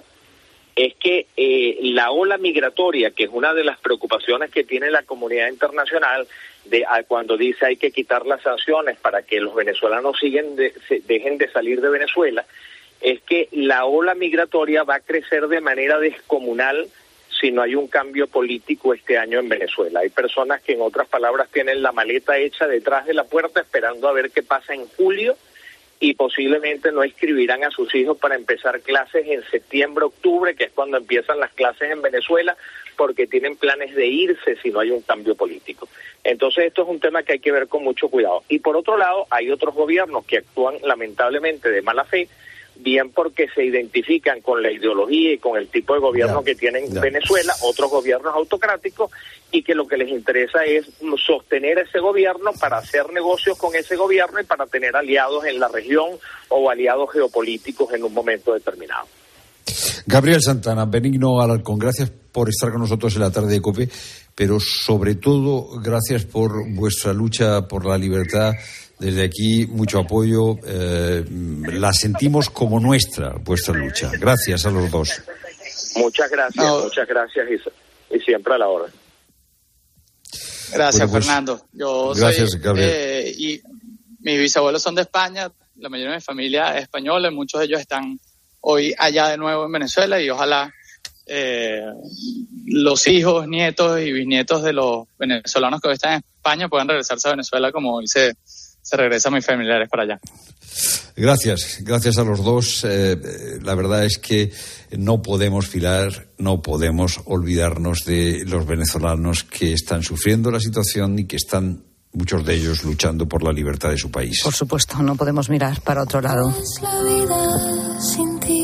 es que eh, la ola migratoria, que es una de las preocupaciones que tiene la comunidad internacional, de a, cuando dice hay que quitar las sanciones para que los venezolanos siguen de, se, dejen de salir de Venezuela, es que la ola migratoria va a crecer de manera descomunal si no hay un cambio político este año en Venezuela. Hay personas que, en otras palabras, tienen la maleta hecha detrás de la puerta esperando a ver qué pasa en julio, y posiblemente no inscribirán a sus hijos para empezar clases en septiembre, octubre, que es cuando empiezan las clases en Venezuela, porque tienen planes de irse si no hay un cambio político. Entonces esto es un tema que hay que ver con mucho cuidado. Y por otro lado, hay otros gobiernos que actúan lamentablemente de mala fe, bien porque se identifican con la ideología y con el tipo de gobierno ya, que tiene ya. Venezuela, otros gobiernos autocráticos, y que lo que les interesa es sostener ese gobierno para hacer negocios con ese gobierno y para tener aliados en la región o aliados geopolíticos en un momento determinado. Gabriel Santana, Benigno Alarcón, gracias por estar con nosotros en la tarde de COPE, pero sobre todo gracias por vuestra lucha por la libertad. Desde aquí, mucho apoyo. Eh, la sentimos como nuestra, vuestra lucha. Gracias a los dos. Muchas gracias, no. muchas gracias y, y siempre a la hora. Gracias, bueno, pues, Fernando. Yo gracias, soy, Gabriel. Eh, y mis bisabuelos son de España, la mayoría de mi familia es española, y muchos de ellos están hoy allá de nuevo en Venezuela, y ojalá eh, los hijos, nietos y bisnietos de los venezolanos que hoy están en España puedan regresarse a Venezuela como hoy se... se regresan mis familiares para allá. Gracias, gracias a los dos. Eh, la verdad es que no podemos filar, no podemos olvidarnos de los venezolanos que están sufriendo la situación y que están, muchos de ellos, luchando por la libertad de su país. Por supuesto, no podemos mirar para otro lado. Es la vida sin ti,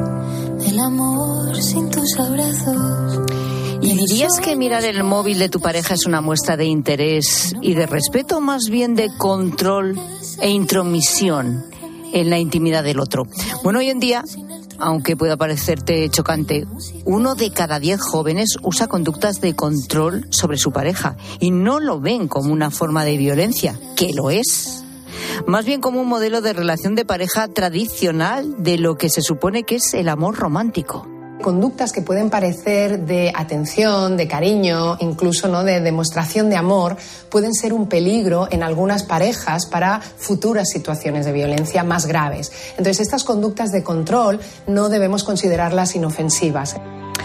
el amor sin tus abrazos. ¿Y dirías que mirar el móvil de tu pareja es una muestra de interés y de respeto, o más bien de control e intromisión en la intimidad del otro? Bueno, hoy en día, aunque pueda parecerte chocante, uno de cada diez jóvenes usa conductas de control sobre su pareja, y no lo ven como una forma de violencia, que lo es. Más bien como un modelo de relación de pareja tradicional de lo que se supone que es el amor romántico. Conductas que pueden parecer de atención, de cariño, incluso no de demostración de amor, pueden ser un peligro en algunas parejas para futuras situaciones de violencia más graves. Entonces, estas conductas de control no debemos considerarlas inofensivas.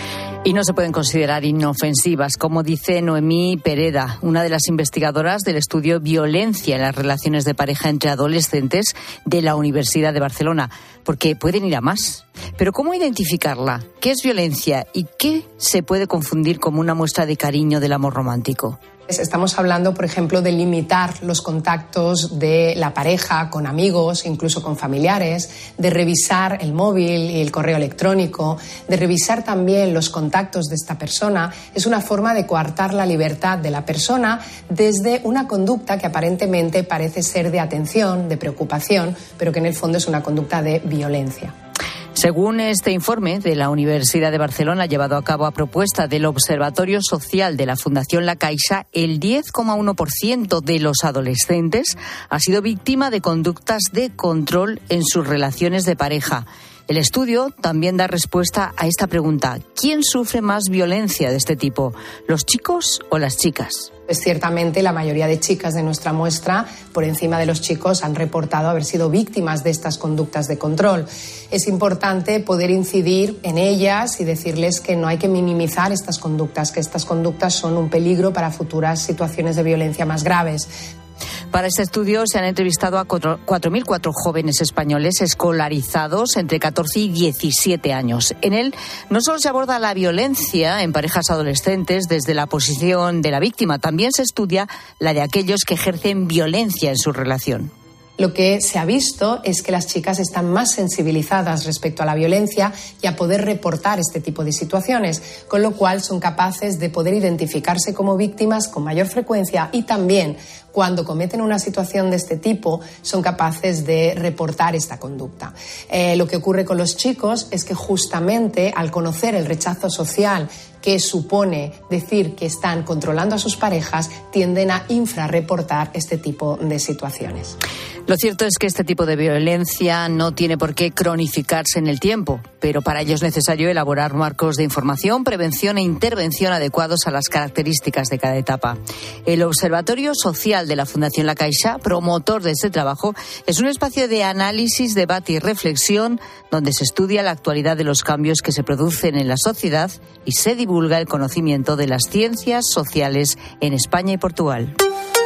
Y no se pueden considerar inofensivas, como dice Noemí Pereda, una de las investigadoras del estudio Violencia en las relaciones de pareja entre adolescentes de la Universidad de Barcelona, porque pueden ir a más. Pero ¿cómo identificarla? ¿Qué es violencia? ¿Y qué se puede confundir como una muestra de cariño del amor romántico? Estamos hablando, por ejemplo, de limitar los contactos de la pareja con amigos, incluso con familiares, de revisar el móvil y el correo electrónico, de revisar también los contactos de esta persona. Es una forma de coartar la libertad de la persona desde una conducta que aparentemente parece ser de atención, de preocupación, pero que en el fondo es una conducta de violencia. Según este informe de la Universidad de Barcelona, llevado a cabo a propuesta del Observatorio Social de la Fundación La Caixa, el diez coma uno por ciento de los adolescentes ha sido víctima de conductas de control en sus relaciones de pareja. El estudio también da respuesta a esta pregunta: ¿quién sufre más violencia de este tipo, los chicos o las chicas? Pues ciertamente la mayoría de chicas de nuestra muestra, por encima de los chicos, han reportado haber sido víctimas de estas conductas de control. Es importante poder incidir en ellas y decirles que no hay que minimizar estas conductas, que estas conductas son un peligro para futuras situaciones de violencia más graves. Para este estudio se han entrevistado a cuatro mil cuatro jóvenes españoles escolarizados entre catorce y diecisiete años. En él no solo se aborda la violencia en parejas adolescentes desde la posición de la víctima, también se estudia la de aquellos que ejercen violencia en su relación. Lo que se ha visto es que las chicas están más sensibilizadas respecto a la violencia y a poder reportar este tipo de situaciones, con lo cual son capaces de poder identificarse como víctimas con mayor frecuencia y también, cuando cometen una situación de este tipo, son capaces de reportar esta conducta. Eh, lo que ocurre con los chicos es que justamente al conocer el rechazo social que supone decir que están controlando a sus parejas, tienden a infrarreportar este tipo de situaciones. Lo cierto es que este tipo de violencia no tiene por qué cronificarse en el tiempo, pero para ello es necesario elaborar marcos de información, prevención e intervención adecuados a las características de cada etapa. El Observatorio Social de la Fundación La Caixa, promotor de este trabajo, es un espacio de análisis, debate y reflexión donde se estudia la actualidad de los cambios que se producen en la sociedad y se divulga el conocimiento de las ciencias sociales en España y Portugal.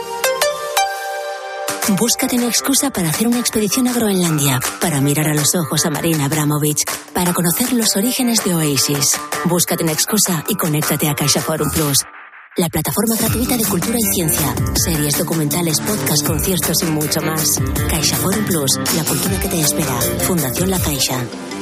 Búscate una excusa para hacer una expedición a Groenlandia, para mirar a los ojos a Marina Abramovich, para conocer los orígenes de Oasis. Búscate una excusa y conéctate a CaixaForum Plus, la plataforma gratuita de cultura y ciencia, series, documentales, podcasts, conciertos y mucho más. CaixaForum Plus, la cultura que te espera. Fundación La Caixa.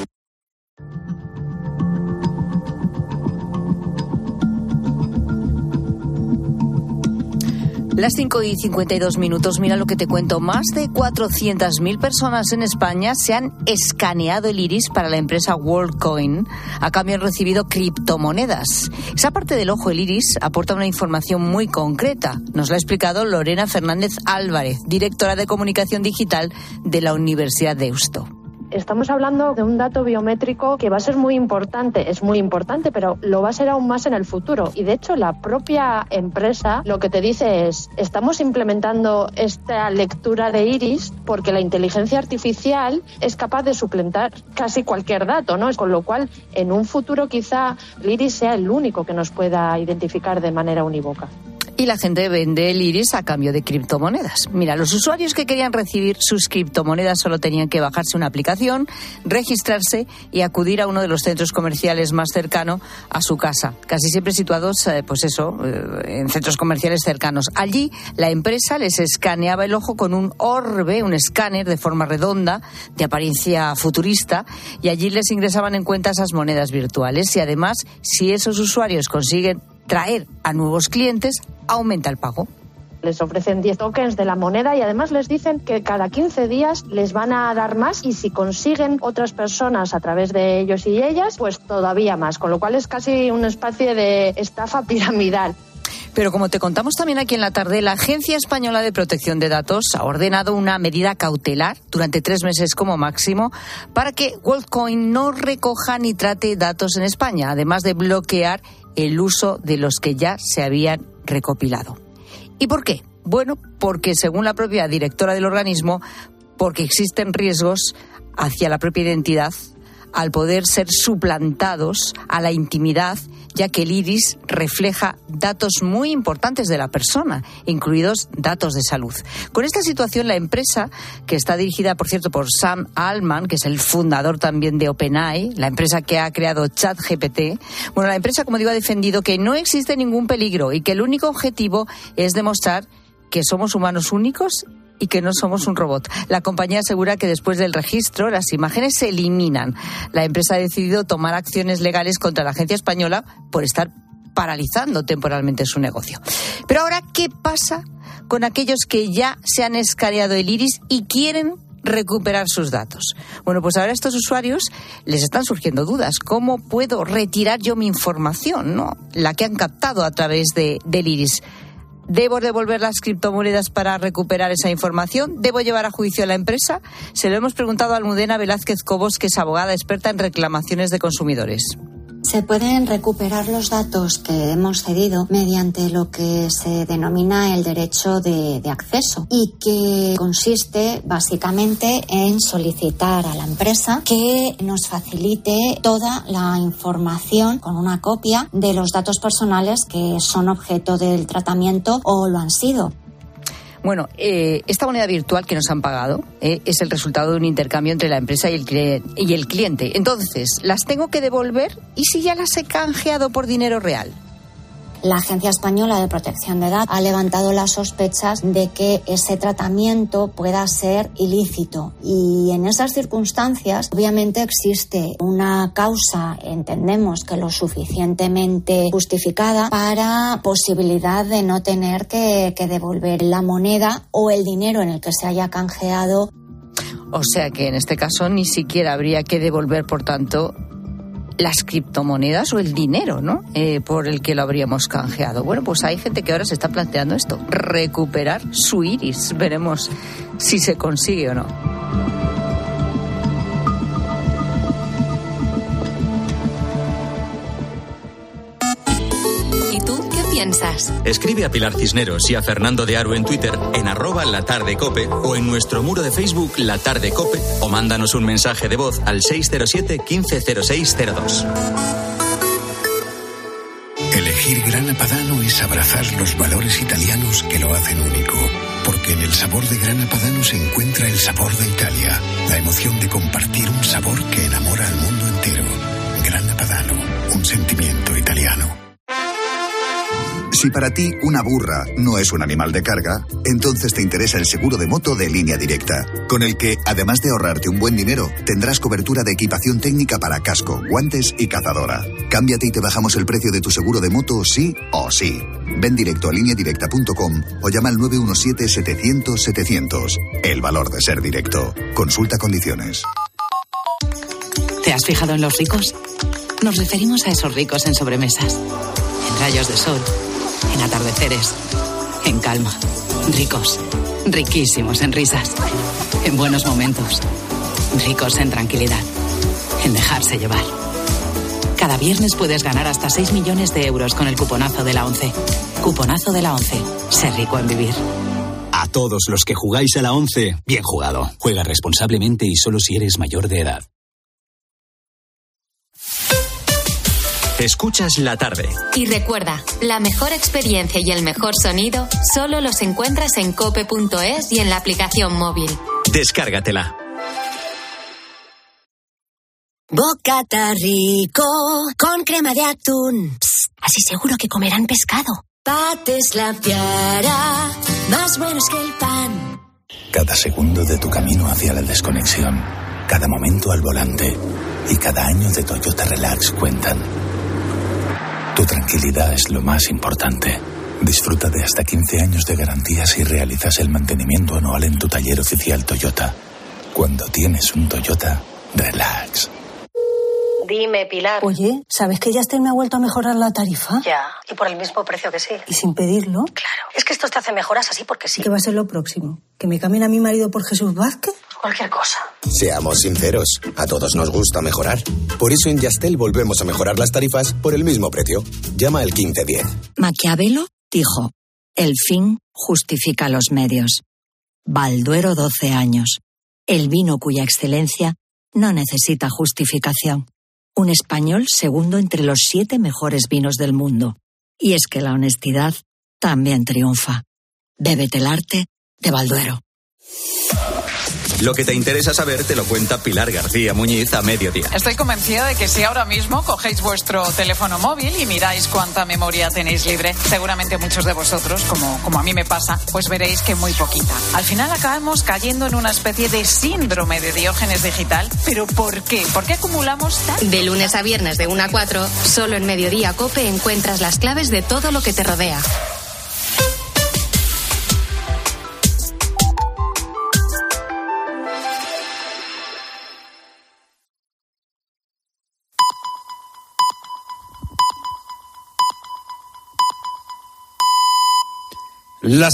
Las cinco y cincuenta y dos minutos, mira lo que te cuento. Más de cuatrocientas mil personas en España se han escaneado el iris para la empresa WorldCoin. A cambio han recibido criptomonedas. Esa parte del ojo, el iris, aporta una información muy concreta. Nos la ha explicado Lorena Fernández Álvarez, directora de Comunicación Digital de la Universidad de Deusto. Estamos hablando de un dato biométrico que va a ser muy importante, es muy importante, pero lo va a ser aún más en el futuro. Y de hecho la propia empresa lo que te dice es, estamos implementando esta lectura de iris porque la inteligencia artificial es capaz de suplantar casi cualquier dato, ¿no? Con lo cual, en un futuro quizá el iris sea el único que nos pueda identificar de manera unívoca. Y la gente vende el iris a cambio de criptomonedas. Mira, los usuarios que querían recibir sus criptomonedas solo tenían que bajarse una aplicación, registrarse y acudir a uno de los centros comerciales más cercanos a su casa. Casi siempre situados, eh, pues eso, eh, en centros comerciales cercanos. Allí, la empresa les escaneaba el ojo con un orbe, un escáner de forma redonda, de apariencia futurista, y allí les ingresaban en cuenta esas monedas virtuales. Y además, si esos usuarios consiguen traer a nuevos clientes, aumenta el pago. Les ofrecen diez tokens de la moneda y además les dicen que cada quince días les van a dar más y si consiguen otras personas a través de ellos y ellas, pues todavía más, con lo cual es casi una especie de estafa piramidal. Pero como te contamos también aquí en la tarde, la Agencia Española de Protección de Datos ha ordenado una medida cautelar durante tres meses como máximo para que WorldCoin no recoja ni trate datos en España, además de bloquear el uso de los que ya se habían recopilado. ¿Y por qué? Bueno, porque según la propia directora del organismo, porque existen riesgos hacia la propia identidad al poder ser suplantados a la intimidad ya que el iris refleja datos muy importantes de la persona, incluidos datos de salud. Con esta situación, la empresa, que está dirigida, por cierto, por Sam Altman, que es el fundador también de OpenAI, la empresa que ha creado ChatGPT, bueno, la empresa, como digo, ha defendido que no existe ningún peligro y que el único objetivo es demostrar que somos humanos únicos y que no somos un robot. La compañía asegura que después del registro las imágenes se eliminan. La empresa ha decidido tomar acciones legales contra la agencia española por estar paralizando temporalmente su negocio. Pero ahora, ¿qué pasa con aquellos que ya se han escaneado el iris y quieren recuperar sus datos? Bueno, pues ahora a estos usuarios les están surgiendo dudas. ¿Cómo puedo retirar yo mi información, ¿no? La que han captado a través de, del iris. ¿Debo devolver las criptomonedas para recuperar esa información? ¿Debo llevar a juicio a la empresa? Se lo hemos preguntado a Almudena Velázquez Cobos, que es abogada experta en reclamaciones de consumidores. Se pueden recuperar los datos que hemos cedido mediante lo que se denomina el derecho de, de acceso y que consiste básicamente en solicitar a la empresa que nos facilite toda la información con una copia de los datos personales que son objeto del tratamiento o lo han sido. Bueno, eh, esta moneda virtual que nos han pagado eh, es el resultado de un intercambio entre la empresa y el, cli- y el cliente. Entonces, ¿las tengo que devolver? ¿Y si ya las he canjeado por dinero real? La Agencia Española de Protección de Datos ha levantado las sospechas de que ese tratamiento pueda ser ilícito y en esas circunstancias obviamente existe una causa, entendemos que lo suficientemente justificada para posibilidad de no tener que, que devolver la moneda o el dinero en el que se haya canjeado. O sea que en este caso ni siquiera habría que devolver, por tanto, las criptomonedas o el dinero, ¿no? Eh, por el que lo habríamos canjeado. Bueno, pues hay gente que ahora se está planteando esto, recuperar su iris. Veremos si se consigue o no. ¿Y tú qué piensas? Escribe a Pilar Cisneros y a Fernando de Aro en Twitter, en arroba latardecope o en nuestro muro de Facebook La Tarde Cope, o mándanos un mensaje de voz al seis cero siete, quince cero seis cero dos. Elegir Grana Padano es abrazar los valores italianos que lo hacen único. Porque en el sabor de Grana Padano se encuentra el sabor de Italia, la emoción de compartir un sabor que enamora al mundo entero. Grana Padano, un sentimiento italiano. Si para ti una burra no es un animal de carga, entonces te interesa el seguro de moto de Línea Directa, con el que, además de ahorrarte un buen dinero, tendrás cobertura de equipación técnica para casco, guantes y cazadora. Cámbiate y te bajamos el precio de tu seguro de moto sí o sí. Ven directo a línea directa punto com o llama al nueve uno siete, setecientos, setecientos. El valor de ser directo. Consulta condiciones. ¿Te has fijado en los ricos? Nos referimos a esos ricos en sobremesas, en rayos de sol, en atardeceres, en calma. Ricos, riquísimos en risas, en buenos momentos, ricos en tranquilidad, en dejarse llevar. Cada viernes puedes ganar hasta seis millones de euros con el cuponazo de la ONCE. Cuponazo de la ONCE. Ser rico en vivir. A todos los que jugáis a la ONCE, bien jugado. Juega responsablemente y solo si eres mayor de edad. Escuchas La Tarde. Y recuerda, la mejor experiencia y el mejor sonido solo los encuentras en cope punto es y en la aplicación móvil. Descárgatela. Bocata rico con crema de atún. Psst, así seguro que comerán pescado. Pates la piara, más buenos que el pan. Cada segundo de tu camino hacia la desconexión, cada momento al volante y cada año de Toyota Relax cuentan. Tu tranquilidad es lo más importante. Disfruta de hasta quince años de garantía si realizas el mantenimiento anual en tu taller oficial Toyota. Cuando tienes un Toyota, relax. Dime, Pilar. Oye, ¿sabes que Yastel me ha vuelto a mejorar la tarifa? Ya, y por el mismo precio que sí. ¿Y sin pedirlo? Claro, es que estos te hacen mejoras así porque sí. ¿Qué va a ser lo próximo? ¿Que me cambien a mi marido por Jesús Vázquez? Cualquier cosa. Seamos sinceros, a todos nos gusta mejorar. Por eso en Yastel volvemos a mejorar las tarifas por el mismo precio. Llama al quince diez. Maquiavelo dijo, el fin justifica los medios. Balduero doce años. El vino cuya excelencia no necesita justificación. Un español segundo entre los siete mejores vinos del mundo. Y es que la honestidad también triunfa. Bébete el arte de Balduero. Lo que te interesa saber te lo cuenta Pilar García Muñiz a mediodía. Estoy convencida de que si ahora mismo cogéis vuestro teléfono móvil y miráis cuánta memoria tenéis libre, seguramente muchos de vosotros, como, como a mí me pasa, pues veréis que muy poquita. Al final acabamos cayendo en una especie de síndrome de Diógenes digital. ¿Pero por qué? ¿Por qué acumulamos tanto? De lunes a viernes de una a cuatro, solo en Mediodía Cope encuentras las claves de todo lo que te rodea. Las